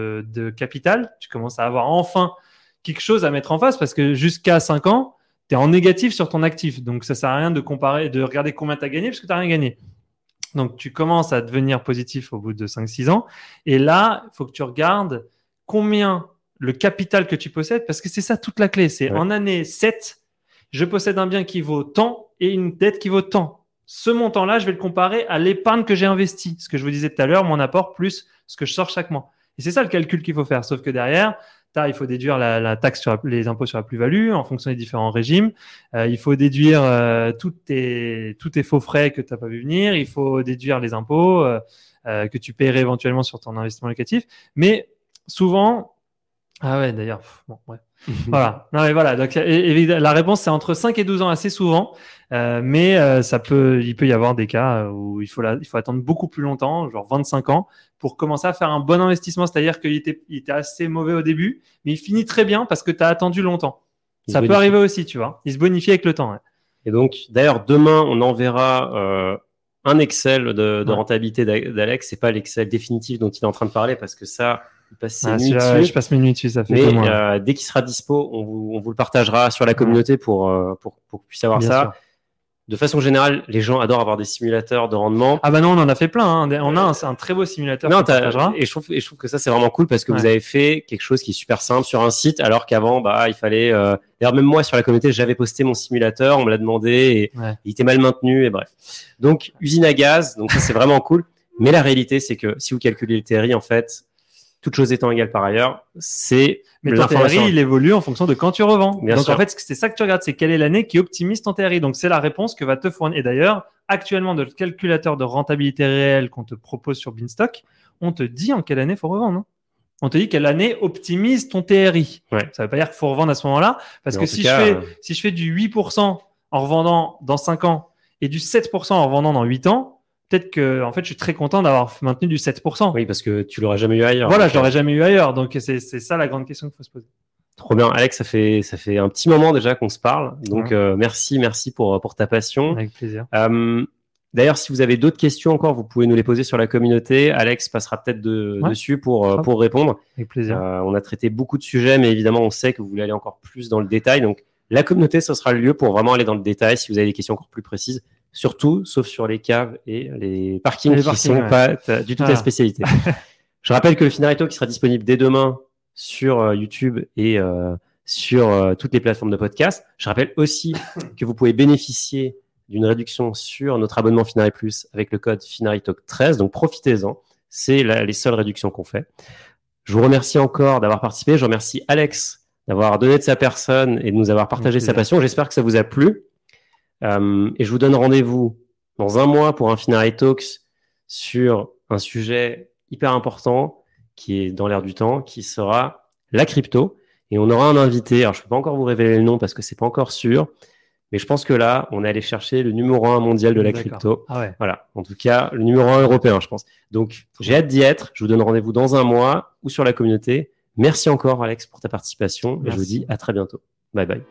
Speaker 1: de capital. Tu commences à avoir enfin quelque chose à mettre en face parce que jusqu'à 5 ans, tu es en négatif sur ton actif. Donc, ça sert à rien de comparer, de regarder combien tu as gagné parce que tu n'as rien gagné. Donc, tu commences à devenir positif au bout de 5-6 ans. Et là, il faut que tu regardes combien le capital que tu possèdes, parce que c'est ça toute la clé. C'est en année 7, je possède un bien qui vaut tant et une dette qui vaut tant. Ce montant-là, je vais le comparer à l'épargne que j'ai investie. Ce que je vous disais tout à l'heure, mon apport plus ce que je sors chaque mois. Et c'est ça le calcul qu'il faut faire. Sauf que derrière, il faut déduire la taxe sur les impôts sur la plus-value en fonction des différents régimes. Il faut déduire tous tes faux frais que tu n'as pas vu venir. Il faut déduire les impôts que tu paierais éventuellement sur ton investissement locatif. Mais souvent, d'ailleurs, voilà. Non, mais voilà. Donc, la réponse, c'est entre 5 et 12 ans assez souvent. Mais il peut y avoir des cas où il faut attendre beaucoup plus longtemps, genre 25 ans, pour commencer à faire un bon investissement. C'est-à-dire qu'il était assez mauvais au début, mais il finit très bien parce que tu as attendu longtemps. Ça peut arriver aussi, tu vois. Il se bonifie avec le temps.
Speaker 3: Et donc, d'ailleurs, demain, on enverra un Excel de rentabilité d'Alex. C'est pas l'Excel définitif dont il est en train de parler parce que ça, il passe ses nuits dessus.
Speaker 1: Je passe mes nuits dessus, ça fait
Speaker 3: deux mois. Dès qu'il sera dispo, on vous le partagera sur la communauté pour que vous puissiez avoir ça. Sûr. De façon générale, les gens adorent avoir des simulateurs de rendement.
Speaker 1: Ah bah non, on en a fait plein. On a un très beau simulateur.
Speaker 3: Non, et je trouve que ça, c'est vraiment cool parce que vous avez fait quelque chose qui est super simple sur un site, alors qu'avant, il fallait... D'ailleurs, même moi, sur la communauté, j'avais posté mon simulateur, on me l'a demandé, et il était mal maintenu, et bref. Donc, usine à gaz, donc ça, c'est vraiment cool. Mais la réalité, c'est que si vous calculez le TRI, en fait, toutes choses étant égales par ailleurs, c'est...
Speaker 1: Mais ton TRI, il évolue en fonction de quand tu revends. Bien sûr. En fait, c'est ça que tu regardes, c'est quelle est l'année qui optimise ton TRI. Donc, c'est la réponse que va te fournir. Et d'ailleurs, actuellement, dans le calculateur de rentabilité réelle qu'on te propose sur Beanstalk, on te dit en quelle année il faut revendre. On te dit quelle année optimise ton TRI. Ça veut pas dire qu'il faut revendre à ce moment-là. Parce que si je fais du 8% en revendant dans 5 ans et du 7% en revendant dans 8 ans, peut-être que, en fait, je suis très content d'avoir maintenu du 7%.
Speaker 3: Oui, parce que tu l'aurais jamais eu ailleurs.
Speaker 1: Voilà, je l'aurais jamais eu ailleurs. Donc, c'est ça la grande question qu'il faut se poser.
Speaker 3: Trop bien. Alex, ça fait un petit moment déjà qu'on se parle. Donc, merci pour ta passion.
Speaker 1: Avec plaisir.
Speaker 3: D'ailleurs, si vous avez d'autres questions encore, vous pouvez nous les poser sur la communauté. Alex passera peut-être dessus pour répondre.
Speaker 1: Avec plaisir.
Speaker 3: On a traité beaucoup de sujets, mais évidemment, on sait que vous voulez aller encore plus dans le détail. Donc, la communauté, ce sera le lieu pour vraiment aller dans le détail si vous avez des questions encore plus précises. Surtout, sauf sur les caves et les parkings qui ne sont pas du tout ta spécialité. Je rappelle que le Finari Talk sera disponible dès demain sur YouTube et sur toutes les plateformes de podcast. Je rappelle aussi que vous pouvez bénéficier d'une réduction sur notre abonnement Finari Plus avec le code Finari Talk 13. Donc, profitez-en. C'est les seules réductions qu'on fait. Je vous remercie encore d'avoir participé. Je remercie Alex d'avoir donné de sa personne et de nous avoir partagé sa passion. J'espère que ça vous a plu. Et je vous donne rendez-vous dans un mois pour un Finari Talks sur un sujet hyper important qui est dans l'air du temps, qui sera la crypto. Et on aura un invité. Alors, je ne peux pas encore vous révéler le nom parce que c'est pas encore sûr. Mais je pense que là, on est allé chercher le numéro 1 mondial de la crypto. Voilà. En tout cas, le numéro 1 européen, je pense. Donc, j'ai hâte d'y être. Je vous donne rendez-vous dans un mois ou sur la communauté. Merci encore, Alex, pour ta participation. Merci. Et je vous dis à très bientôt. Bye bye.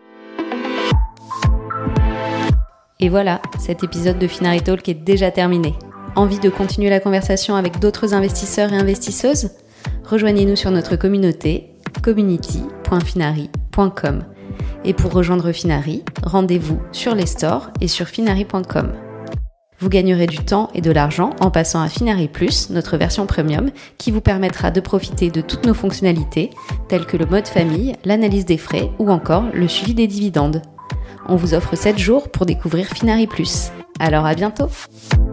Speaker 2: Et voilà, cet épisode de Finari Talk est déjà terminé. Envie de continuer la conversation avec d'autres investisseurs et investisseuses ? Rejoignez-nous sur notre communauté community.finari.com. Et pour rejoindre Finari, rendez-vous sur les stores et sur finari.com. Vous gagnerez du temps et de l'argent en passant à Finari Plus, notre version premium, qui vous permettra de profiter de toutes nos fonctionnalités, telles que le mode famille, l'analyse des frais ou encore le suivi des dividendes. On vous offre 7 jours pour découvrir Finari Plus. Alors à bientôt!